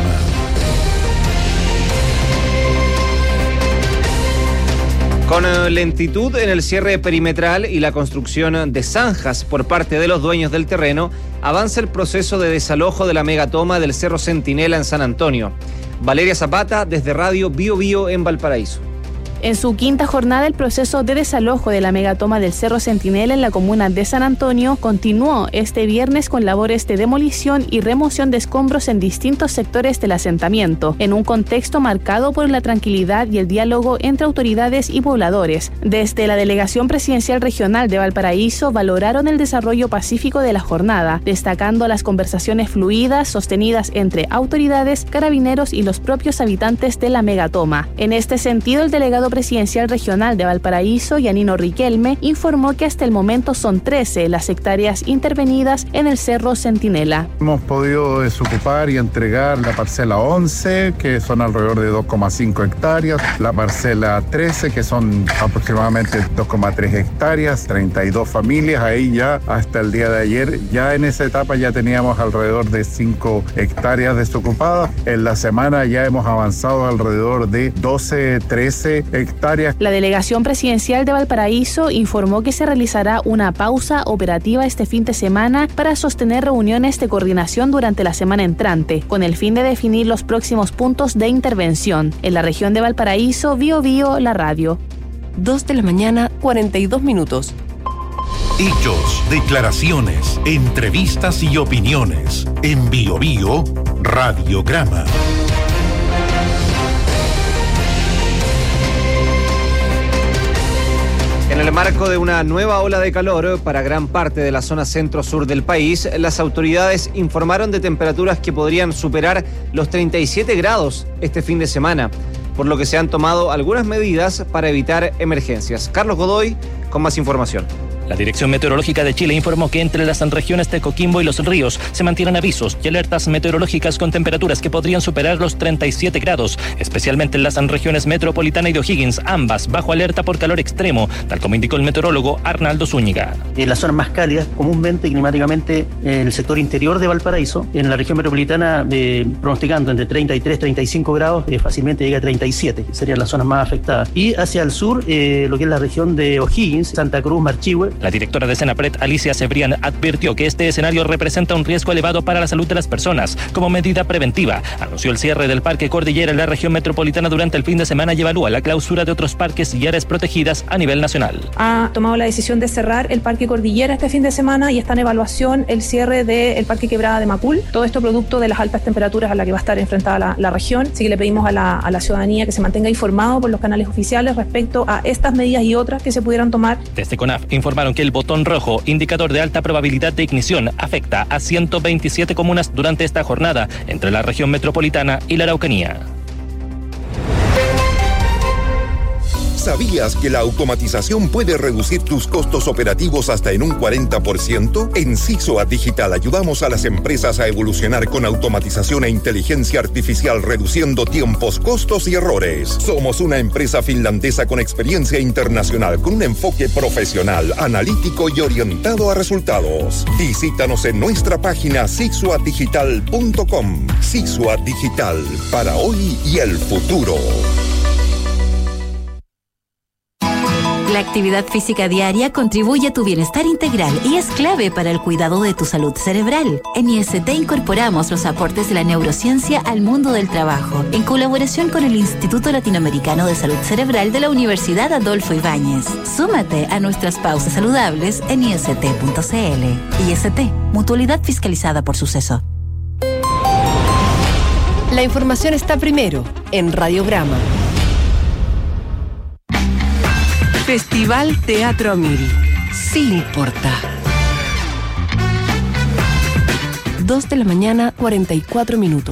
Con lentitud en el cierre perimetral y la construcción de zanjas por parte de los dueños del terreno, avanza el proceso de desalojo de la megatoma del Cerro Centinela en San Antonio. Valeria Zapata, desde Radio Bio Bio en Valparaíso. En su quinta jornada, el proceso de desalojo de la megatoma del Cerro Centinela en la comuna de San Antonio continuó este viernes con labores de demolición y remoción de escombros en distintos sectores del asentamiento, en un contexto marcado por la tranquilidad y el diálogo entre autoridades y pobladores. Desde la Delegación Presidencial Regional de Valparaíso valoraron el desarrollo pacífico de la jornada, destacando las conversaciones fluidas sostenidas entre autoridades, carabineros y los propios habitantes de la megatoma. En este sentido, el delegado presidencial regional de Valparaíso, Yanino Riquelme, informó que hasta el momento son trece las hectáreas intervenidas en el Cerro Centinela. Hemos podido desocupar y entregar la parcela once, que son alrededor de dos coma cinco hectáreas, la parcela trece, que son aproximadamente dos coma tres hectáreas, treinta y dos familias. Ahí ya, hasta el día de ayer, ya en esa etapa ya teníamos alrededor de cinco hectáreas desocupadas. En la semana ya hemos avanzado alrededor de doce, trece hectáreas. La Delegación Presidencial de Valparaíso informó que se realizará una pausa operativa este fin de semana para sostener reuniones de coordinación durante la semana entrante, con el fin de definir los próximos puntos de intervención. En la región de Valparaíso, Bio Bio, la radio. Dos de la mañana, cuarenta y dos minutos. Hechos, declaraciones, entrevistas y opiniones. En Bio Bio, Radiograma. En el marco de una nueva ola de calor para gran parte de la zona centro-sur del país, las autoridades informaron de temperaturas que podrían superar los treinta y siete grados este fin de semana, por lo que se han tomado algunas medidas para evitar emergencias. Carlos Godoy, con más información. La Dirección Meteorológica de Chile informó que entre las regiones de Coquimbo y Los Ríos se mantienen avisos y alertas meteorológicas con temperaturas que podrían superar los treinta y siete grados, especialmente en las regiones metropolitana y de O'Higgins, ambas bajo alerta por calor extremo, tal como indicó el meteorólogo Arnaldo Zúñiga. En las zonas más cálidas, comúnmente climáticamente en el sector interior de Valparaíso, en la región metropolitana eh, pronosticando entre treinta y tres, treinta y cinco grados, eh, fácilmente llega a treinta y siete, serían las zonas más afectadas. Y hacia el sur, eh, lo que es la región de O'Higgins, Santa Cruz, Marchihue. La directora de Senapred, Alicia Cebrián, advirtió que este escenario representa un riesgo elevado para la salud de las personas. Como medida preventiva, anunció el cierre del Parque Cordillera en la región metropolitana durante el fin de semana y evalúa la clausura de otros parques y áreas protegidas a nivel nacional. Ha tomado la decisión de cerrar el Parque Cordillera este fin de semana y está en evaluación el cierre del Parque Quebrada de Macul. Todo esto producto de las altas temperaturas a las que va a estar enfrentada la, la región. Así que le pedimos a la, a la ciudadanía que se mantenga informado por los canales oficiales respecto a estas medidas y otras que se pudieran tomar. Desde CONAF informaron que el botón rojo, indicador de alta probabilidad de ignición, afecta a ciento veintisiete comunas durante esta jornada entre la región metropolitana y la Araucanía. ¿Sabías que la automatización puede reducir tus costos operativos hasta en un cuarenta por ciento? En Sisoat Digital ayudamos a las empresas a evolucionar con automatización e inteligencia artificial, reduciendo tiempos, costos y errores. Somos una empresa finlandesa con experiencia internacional, con un enfoque profesional, analítico y orientado a resultados. Visítanos en nuestra página sisoat digital punto com. Sisoat Digital, para hoy y el futuro. La actividad física diaria contribuye a tu bienestar integral y es clave para el cuidado de tu salud cerebral. En I S T incorporamos los aportes de la neurociencia al mundo del trabajo, en colaboración con el Instituto Latinoamericano de Salud Cerebral de la Universidad Adolfo Ibáñez. Súmate a nuestras pausas saludables en I S T punto C L. I S T, mutualidad fiscalizada por Suceso. La información está primero en Radiograma. Festival Teatro a Mil. Sí importa. dos de la mañana, cuarenta y cuatro minutos.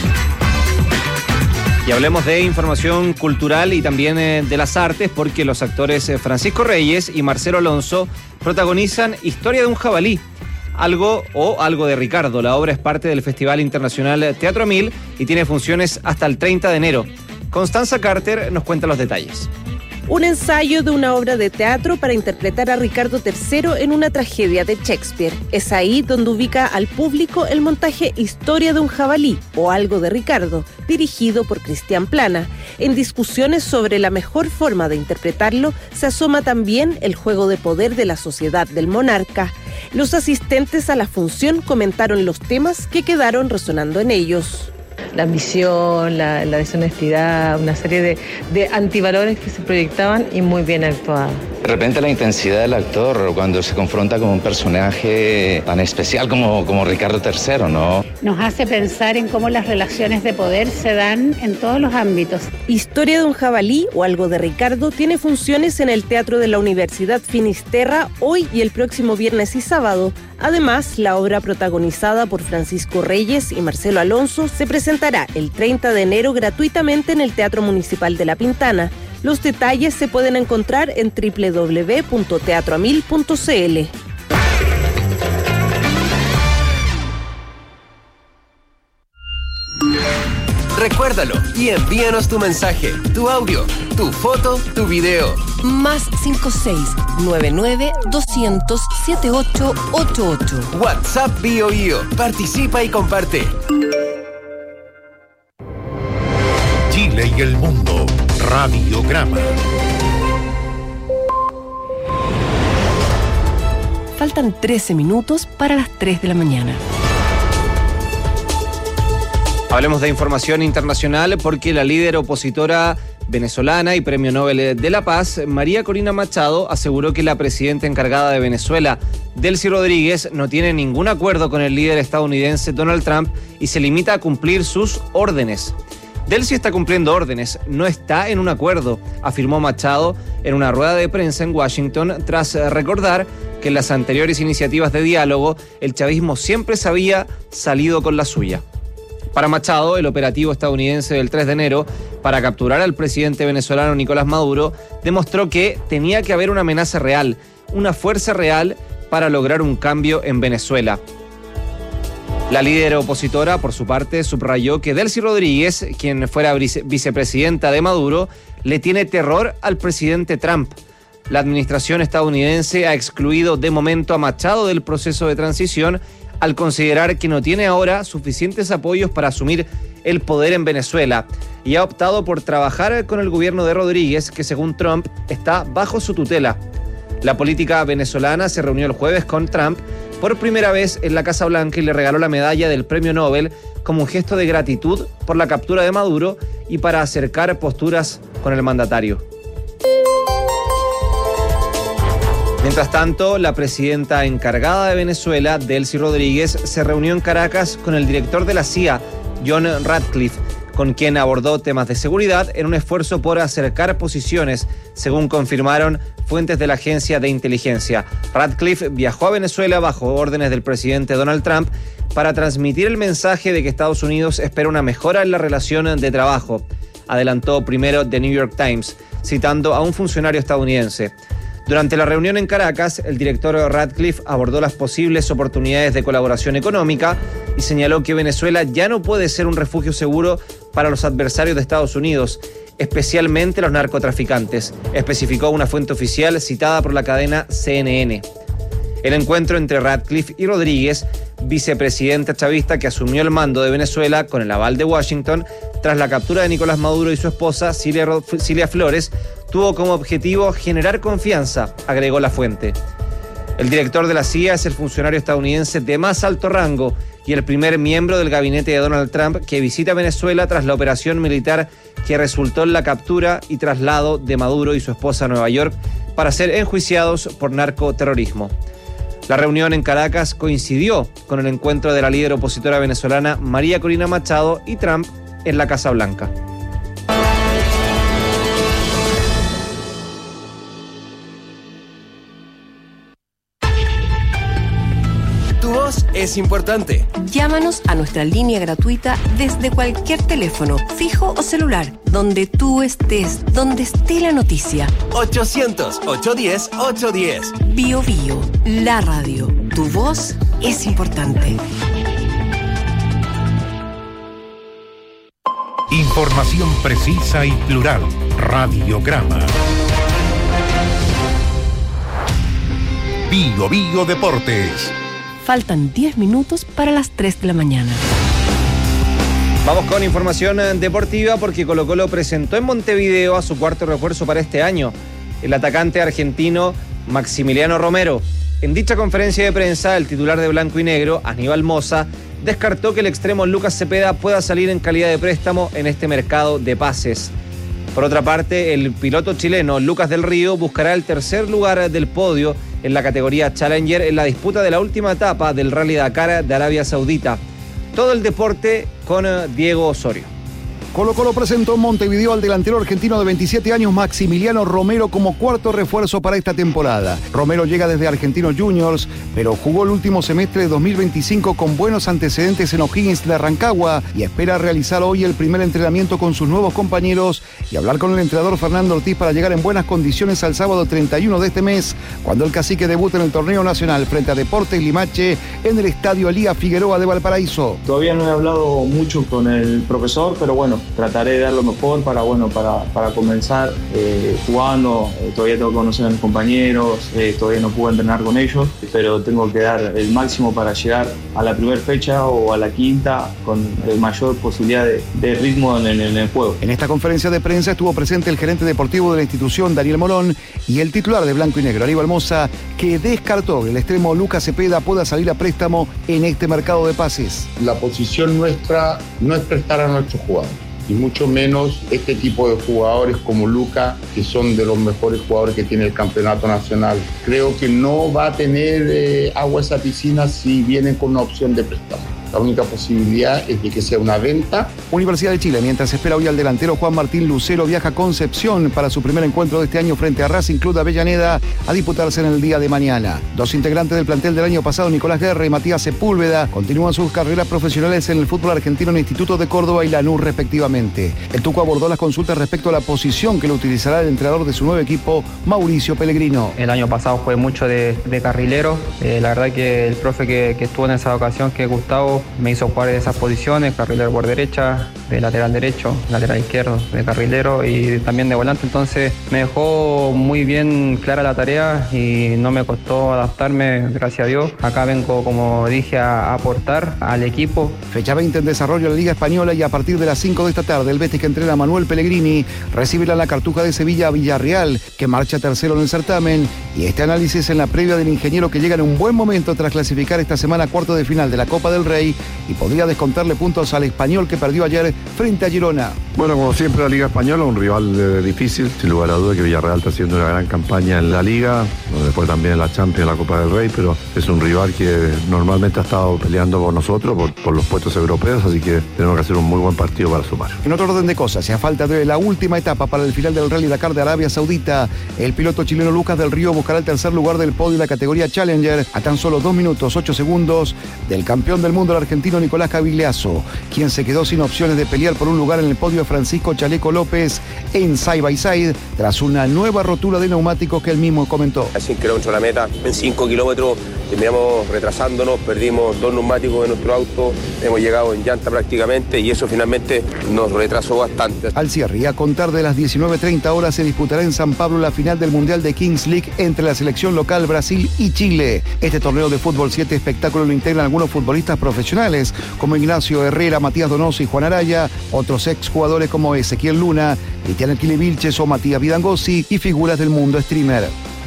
Y hablemos de información cultural y también eh, de las artes, porque los actores eh, Francisco Reyes y Marcelo Alonso protagonizan Historia de un jabalí, algo o algo de Ricardo. La obra es parte del Festival Internacional Teatro a Mil y tiene funciones hasta el treinta de enero. Constanza Carter nos cuenta los detalles. Un ensayo de una obra de teatro para interpretar a Ricardo tercero en una tragedia de Shakespeare. Es ahí donde ubica al público el montaje Historia de un jabalí o algo de Ricardo, dirigido por Cristian Plana. En discusiones sobre la mejor forma de interpretarlo, se asoma también el juego de poder de la sociedad del monarca. Los asistentes a la función comentaron los temas que quedaron resonando en ellos. La ambición, la, la deshonestidad, una serie de, de antivalores que se proyectaban y muy bien actuados. De repente la intensidad del actor cuando se confronta con un personaje tan especial como, como Ricardo tercero, ¿no? Nos hace pensar en cómo las relaciones de poder se dan en todos los ámbitos. Historia de un jabalí o algo de Ricardo tiene funciones en el Teatro de la Universidad Finisterra hoy y el próximo viernes y sábado. Además, la obra protagonizada por Francisco Reyes y Marcelo Alonso se presentará el treinta de enero gratuitamente en el Teatro Municipal de La Pintana. Los detalles se pueden encontrar en doble u doble u doble u punto teatro a mil punto c l. Recuérdalo y envíanos tu mensaje, tu audio, tu foto, tu video. Más cinco seis nueve nueve doscientos setenta y ocho ochenta y ocho. WhatsApp Bio Bio. Participa y comparte. Chile y el mundo. Radiograma. Faltan trece minutos para las tres de la mañana. Hablemos de información internacional porque la líder opositora venezolana y Premio Nobel de la Paz, María Corina Machado, aseguró que la presidenta encargada de Venezuela, Delcy Rodríguez, no tiene ningún acuerdo con el líder estadounidense Donald Trump y se limita a cumplir sus órdenes. Delcy está cumpliendo órdenes, no está en un acuerdo, afirmó Machado en una rueda de prensa en Washington tras recordar que en las anteriores iniciativas de diálogo el chavismo siempre se había salido con la suya. Para Machado, el operativo estadounidense del tres de enero para capturar al presidente venezolano Nicolás Maduro demostró que tenía que haber una amenaza real, una fuerza real para lograr un cambio en Venezuela. La líder opositora, por su parte, subrayó que Delcy Rodríguez, quien fuera vice- vicepresidenta de Maduro, le tiene terror al presidente Trump. La administración estadounidense ha excluido de momento a Machado del proceso de transición al considerar que no tiene ahora suficientes apoyos para asumir el poder en Venezuela y ha optado por trabajar con el gobierno de Rodríguez, que según Trump está bajo su tutela. La política venezolana se reunió el jueves con Trump por primera vez en la Casa Blanca y le regaló la medalla del Premio Nobel como un gesto de gratitud por la captura de Maduro y para acercar posturas con el mandatario. Mientras tanto, la presidenta encargada de Venezuela, Delcy Rodríguez, se reunió en Caracas con el director de la C I A, John Ratcliffe, con quien abordó temas de seguridad en un esfuerzo por acercar posiciones, según confirmaron fuentes de la agencia de inteligencia. Ratcliffe viajó a Venezuela bajo órdenes del presidente Donald Trump para transmitir el mensaje de que Estados Unidos espera una mejora en la relación de trabajo, adelantó primero The New York Times, citando a un funcionario estadounidense. Durante la reunión en Caracas, el director Ratcliffe abordó las posibles oportunidades de colaboración económica y señaló que Venezuela ya no puede ser un refugio seguro para los adversarios de Estados Unidos, especialmente los narcotraficantes, especificó una fuente oficial citada por la cadena C N N. El encuentro entre Ratcliffe y Rodríguez, vicepresidenta chavista que asumió el mando de Venezuela con el aval de Washington tras la captura de Nicolás Maduro y su esposa Cilia, Cilia Flores, tuvo como objetivo generar confianza, agregó la fuente. El director de la C I A es el funcionario estadounidense de más alto rango y el primer miembro del gabinete de Donald Trump que visita Venezuela tras la operación militar que resultó en la captura y traslado de Maduro y su esposa a Nueva York para ser enjuiciados por narcoterrorismo. La reunión en Caracas coincidió con el encuentro de la líder opositora venezolana María Corina Machado y Trump en la Casa Blanca. Es importante. Llámanos a nuestra línea gratuita desde cualquier teléfono, fijo o celular, donde tú estés, donde esté la noticia. ochocientos, ochocientos diez, ochocientos diez. Bio Bio, la radio. Tu voz es importante. Información precisa y plural. Radiograma. Bio Bio Deportes. Faltan diez minutos para las tres de la mañana. Vamos con información deportiva porque Colo-Colo presentó en Montevideo a su cuarto refuerzo para este año, el atacante argentino Maximiliano Romero. En dicha conferencia de prensa, el titular de Blanco y Negro, Aníbal Mosa, descartó que el extremo Lucas Cepeda pueda salir en calidad de préstamo en este mercado de pases. Por otra parte, el piloto chileno Lucas del Río buscará el tercer lugar del podio en la categoría Challenger en la disputa de la última etapa del Rally Dakar de Arabia Saudita. Todo el deporte con Diego Osorio. Colo-Colo presentó en Montevideo al delantero argentino de veintisiete años Maximiliano Romero como cuarto refuerzo para esta temporada. Romero llega desde Argentinos Juniors, pero jugó el último semestre de dos mil veinticinco con buenos antecedentes en O'Higgins de Rancagua y espera realizar hoy el primer entrenamiento con sus nuevos compañeros y hablar con el entrenador Fernando Ortiz para llegar en buenas condiciones al sábado treinta y uno de este mes, cuando el cacique debuta en el torneo nacional frente a Deportes Limache en el estadio Elías Figueroa de Valparaíso. Todavía no he hablado mucho con el profesor, pero bueno, trataré de dar lo mejor para, bueno, para, para comenzar eh, jugando. Eh, todavía tengo que conocer a mis compañeros, eh, todavía no pude entrenar con ellos, pero tengo que dar el máximo para llegar a la primera fecha o a la quinta con el mayor posibilidad de, de ritmo en el, en el juego. En esta conferencia de prensa estuvo presente el gerente deportivo de la institución, Daniel Molón, y el titular de Blanco y Negro, Aníbal Mosa, que descartó que el extremo Lucas Cepeda pueda salir a préstamo en este mercado de pases. La posición nuestra no es prestar a nuestros jugadores, y mucho menos este tipo de jugadores como Luca, que son de los mejores jugadores que tiene el campeonato nacional. Creo que no va a tener eh, agua esa piscina si vienen con una opción de préstamo. La única posibilidad es de que sea una venta. Universidad de Chile, mientras espera hoy al delantero Juan Martín Lucero, viaja a Concepción para su primer encuentro de este año frente a Racing Club de Avellaneda a disputarse en el día de mañana. Dos integrantes del plantel del año pasado, Nicolás Guerra y Matías Sepúlveda, continúan sus carreras profesionales en el fútbol argentino en el Instituto de Córdoba y Lanús respectivamente. El Tuco abordó las consultas respecto a la posición que lo utilizará el entrenador de su nuevo equipo, Mauricio Pellegrino. El año pasado fue mucho de, de carrilero. Eh, la verdad que el profe que, que estuvo en esa ocasión, que es Gustavo, me hizo jugar en esas posiciones, carrilero por derecha, de lateral derecho, lateral izquierdo, de carrilero y también de volante. Entonces me dejó muy bien clara la tarea y no me costó adaptarme, gracias a Dios. Acá vengo, como dije, a aportar al equipo. Fecha veinte en desarrollo en la Liga Española y a partir de las cinco de esta tarde el Betis, que entrena a Manuel Pellegrini, recibirá la Cartuja de Sevilla a Villarreal, que marcha tercero en el certamen, y este análisis en la previa del ingeniero, que llega en un buen momento tras clasificar esta semana a cuarto de final de la Copa del Rey y podría descontarle puntos al Español, que perdió ayer frente a Girona. Bueno, como siempre la Liga Española, un rival eh, difícil, sin lugar a duda que Villarreal está haciendo una gran campaña en la Liga, después también en la Champions, en la Copa del Rey, pero es un rival que normalmente ha estado peleando con nosotros por, por los puestos europeos, así que tenemos que hacer un muy buen partido para sumar. En otro orden de cosas, y a falta de la última etapa para el final del Rally Dakar de Arabia Saudita, el piloto chileno Lucas del Río buscará el tercer lugar del podio en la categoría Challenger a tan solo dos minutos ocho segundos del campeón del mundo, el argentino Nicolás Cavigliazo, quien se quedó sin opciones de pelear por un lugar en el podio de Francisco Chaleco López en Side by Side tras una nueva rotura de neumáticos que él mismo comentó. A cinco kilómetros de la meta, en cinco kilómetros terminamos retrasándonos, perdimos dos neumáticos de nuestro auto, hemos llegado en llanta prácticamente y eso finalmente nos retrasó bastante. Al cierre y a contar de las diecinueve treinta horas se disputará en San Pablo la final del Mundial de Kings League entre la selección local Brasil y Chile. Este torneo de fútbol siete espectáculo lo integran algunos futbolistas profesionales como Ignacio Herrera, Matías Donoso y Juan Araya, otros exjugadores como Ezequiel Luna, Cristian Aquile Vilches o Matías Vidangosi y figuras del mundo streamer.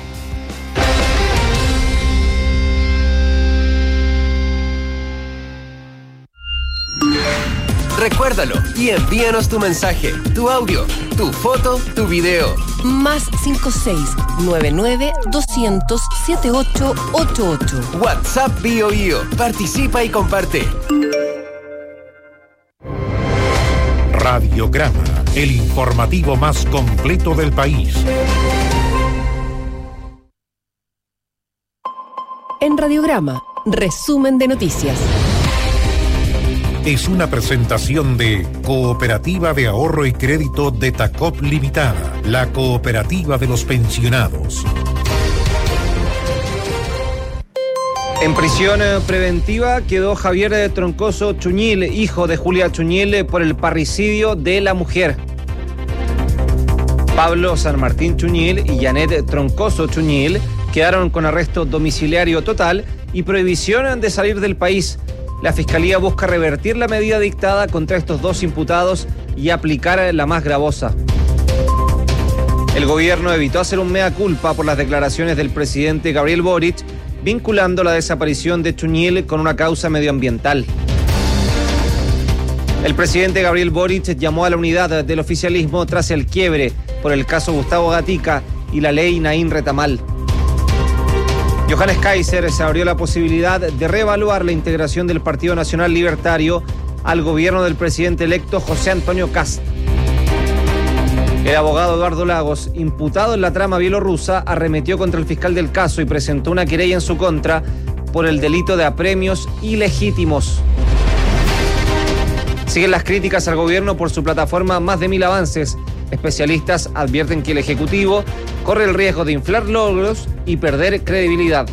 Recuérdalo y envíanos tu mensaje, tu audio, tu foto, tu video. Más cinco seis nueve nueve doscientos setenta y ocho ochenta y ocho. WhatsApp Bio Bio. Participa y comparte. Radiograma, el informativo más completo del país. En Radiograma, resumen de noticias. Es una presentación de Cooperativa de Ahorro y Crédito de Tacop Limitada, la cooperativa de los pensionados. En prisión preventiva quedó Javier Troncoso Chuñil, hijo de Julia Chuñil, por el parricidio de la mujer. Pablo San Martín Chuñil y Janet Troncoso Chuñil quedaron con arresto domiciliario total y prohibición de salir del país. La Fiscalía busca revertir la medida dictada contra estos dos imputados y aplicar la más gravosa. El gobierno evitó hacer un mea culpa por las declaraciones del presidente Gabriel Boric, vinculando la desaparición de Chuñil con una causa medioambiental. El presidente Gabriel Boric llamó a la unidad del oficialismo tras el quiebre por el caso Gustavo Gatica y la ley Naín Retamal. Johannes Kaiser se abrió la posibilidad de reevaluar la integración del Partido Nacional Libertario al gobierno del presidente electo José Antonio Kast. El abogado Eduardo Lagos, imputado en la trama bielorrusa, arremetió contra el fiscal del caso y presentó una querella en su contra por el delito de apremios ilegítimos. Siguen las críticas al gobierno por su plataforma Más de Mil Avances. Especialistas advierten que el Ejecutivo corre el riesgo de inflar logros y perder credibilidad.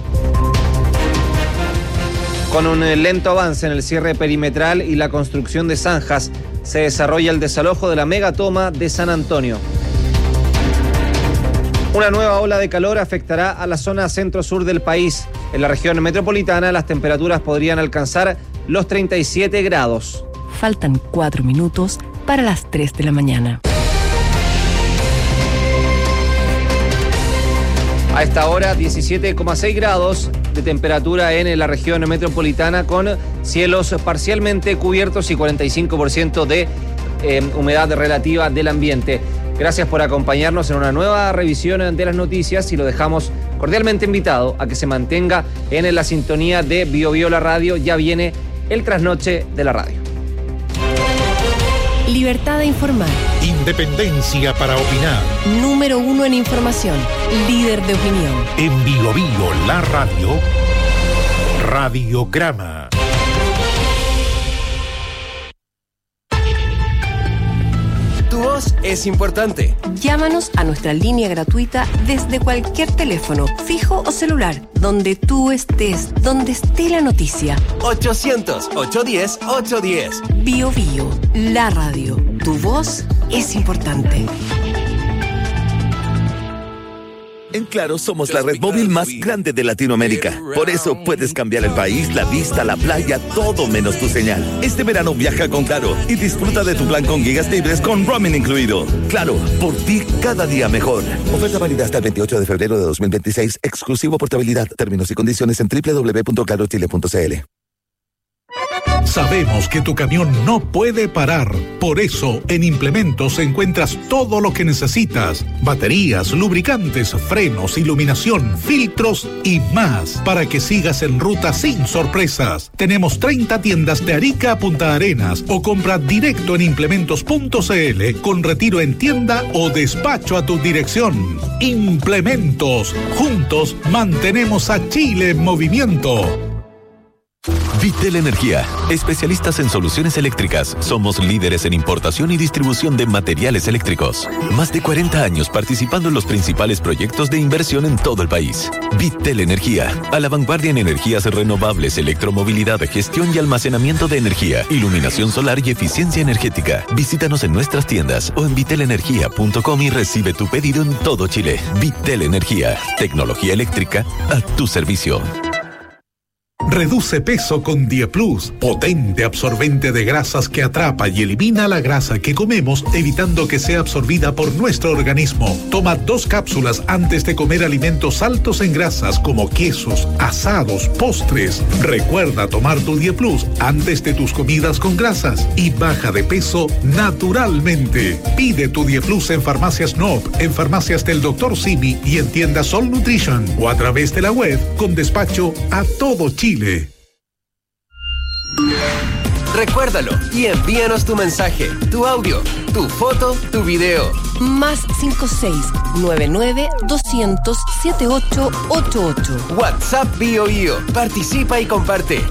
Con un lento avance en el cierre perimetral y la construcción de zanjas, se desarrolla el desalojo de la megatoma de San Antonio. Una nueva ola de calor afectará a la zona centro-sur del país. En la región metropolitana las temperaturas podrían alcanzar los treinta y siete grados. Faltan cuatro minutos para las tres de la mañana. A esta hora, diecisiete coma seis grados de temperatura en la región metropolitana, con cielos parcialmente cubiertos y cuarenta y cinco por ciento de eh, humedad relativa del ambiente. Gracias por acompañarnos en una nueva revisión de las noticias y lo dejamos cordialmente invitado a que se mantenga en la sintonía de Bio Bio La Radio. Ya viene el trasnoche de la radio. Libertad de informar. Independencia para opinar. Número uno en información. Líder de opinión. En Bio Bio La Radio. Radiograma. Tu voz es importante. Llámanos a nuestra línea gratuita desde cualquier teléfono, fijo o celular, donde tú estés, donde esté la noticia. ochocientos, ochocientos diez, ochocientos diez. Bio Bio, la radio. Tu voz es importante. En Claro somos la red móvil más grande de Latinoamérica. Por eso puedes cambiar el país, la vista, la playa, todo menos tu señal. Este verano viaja con Claro y disfruta de tu plan con gigas libres con roaming incluido. Claro, por ti cada día mejor. Oferta válida hasta el veintiocho de febrero de dos mil veintiséis. Exclusivo portabilidad. Términos y condiciones en doble u doble u doble u punto claro chile punto c l. Sabemos que tu camión no puede parar. Por eso, en Implementos encuentras todo lo que necesitas. Baterías, lubricantes, frenos, iluminación, filtros y más. Para que sigas en ruta sin sorpresas. Tenemos treinta tiendas de Arica a Punta Arenas o compra directo en implementos punto c l con retiro en tienda o despacho a tu dirección. Implementos. Juntos mantenemos a Chile en movimiento. Vitel Energía, especialistas en soluciones eléctricas. Somos líderes en importación y distribución de materiales eléctricos. Más de cuarenta años participando en los principales proyectos de inversión en todo el país. Vitel Energía, a la vanguardia en energías renovables, electromovilidad, gestión y almacenamiento de energía, iluminación solar y eficiencia energética. Visítanos en nuestras tiendas o en vitel energía punto com y recibe tu pedido en todo Chile. Vitel Energía, tecnología eléctrica a tu servicio. Reduce peso con Dieplus, potente absorbente de grasas que atrapa y elimina la grasa que comemos, evitando que sea absorbida por nuestro organismo. Toma dos cápsulas antes de comer alimentos altos en grasas como quesos, asados, postres. Recuerda tomar tu Dieplus antes de tus comidas con grasas y baja de peso naturalmente. Pide tu Dieplus en Farmacias Noop, en Farmacias del doctor Simi y en tiendas Sol Nutrition o a través de la web con despacho a todo Chile. Recuérdalo y envíanos tu mensaje, tu audio, tu foto, tu video. Más cinco seis nueve nueve doscientos setenta y ocho ochenta y ocho. WhatsApp BioBio. Participa y comparte.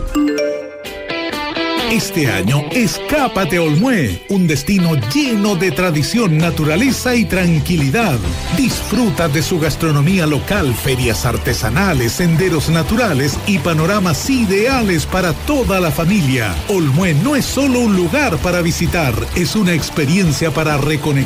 Este año, escápate a Olmué, un destino lleno de tradición, naturaleza y tranquilidad. Disfruta de su gastronomía local, ferias artesanales, senderos naturales y panoramas ideales para toda la familia. Olmué no es solo un lugar para visitar, es una experiencia para reconectar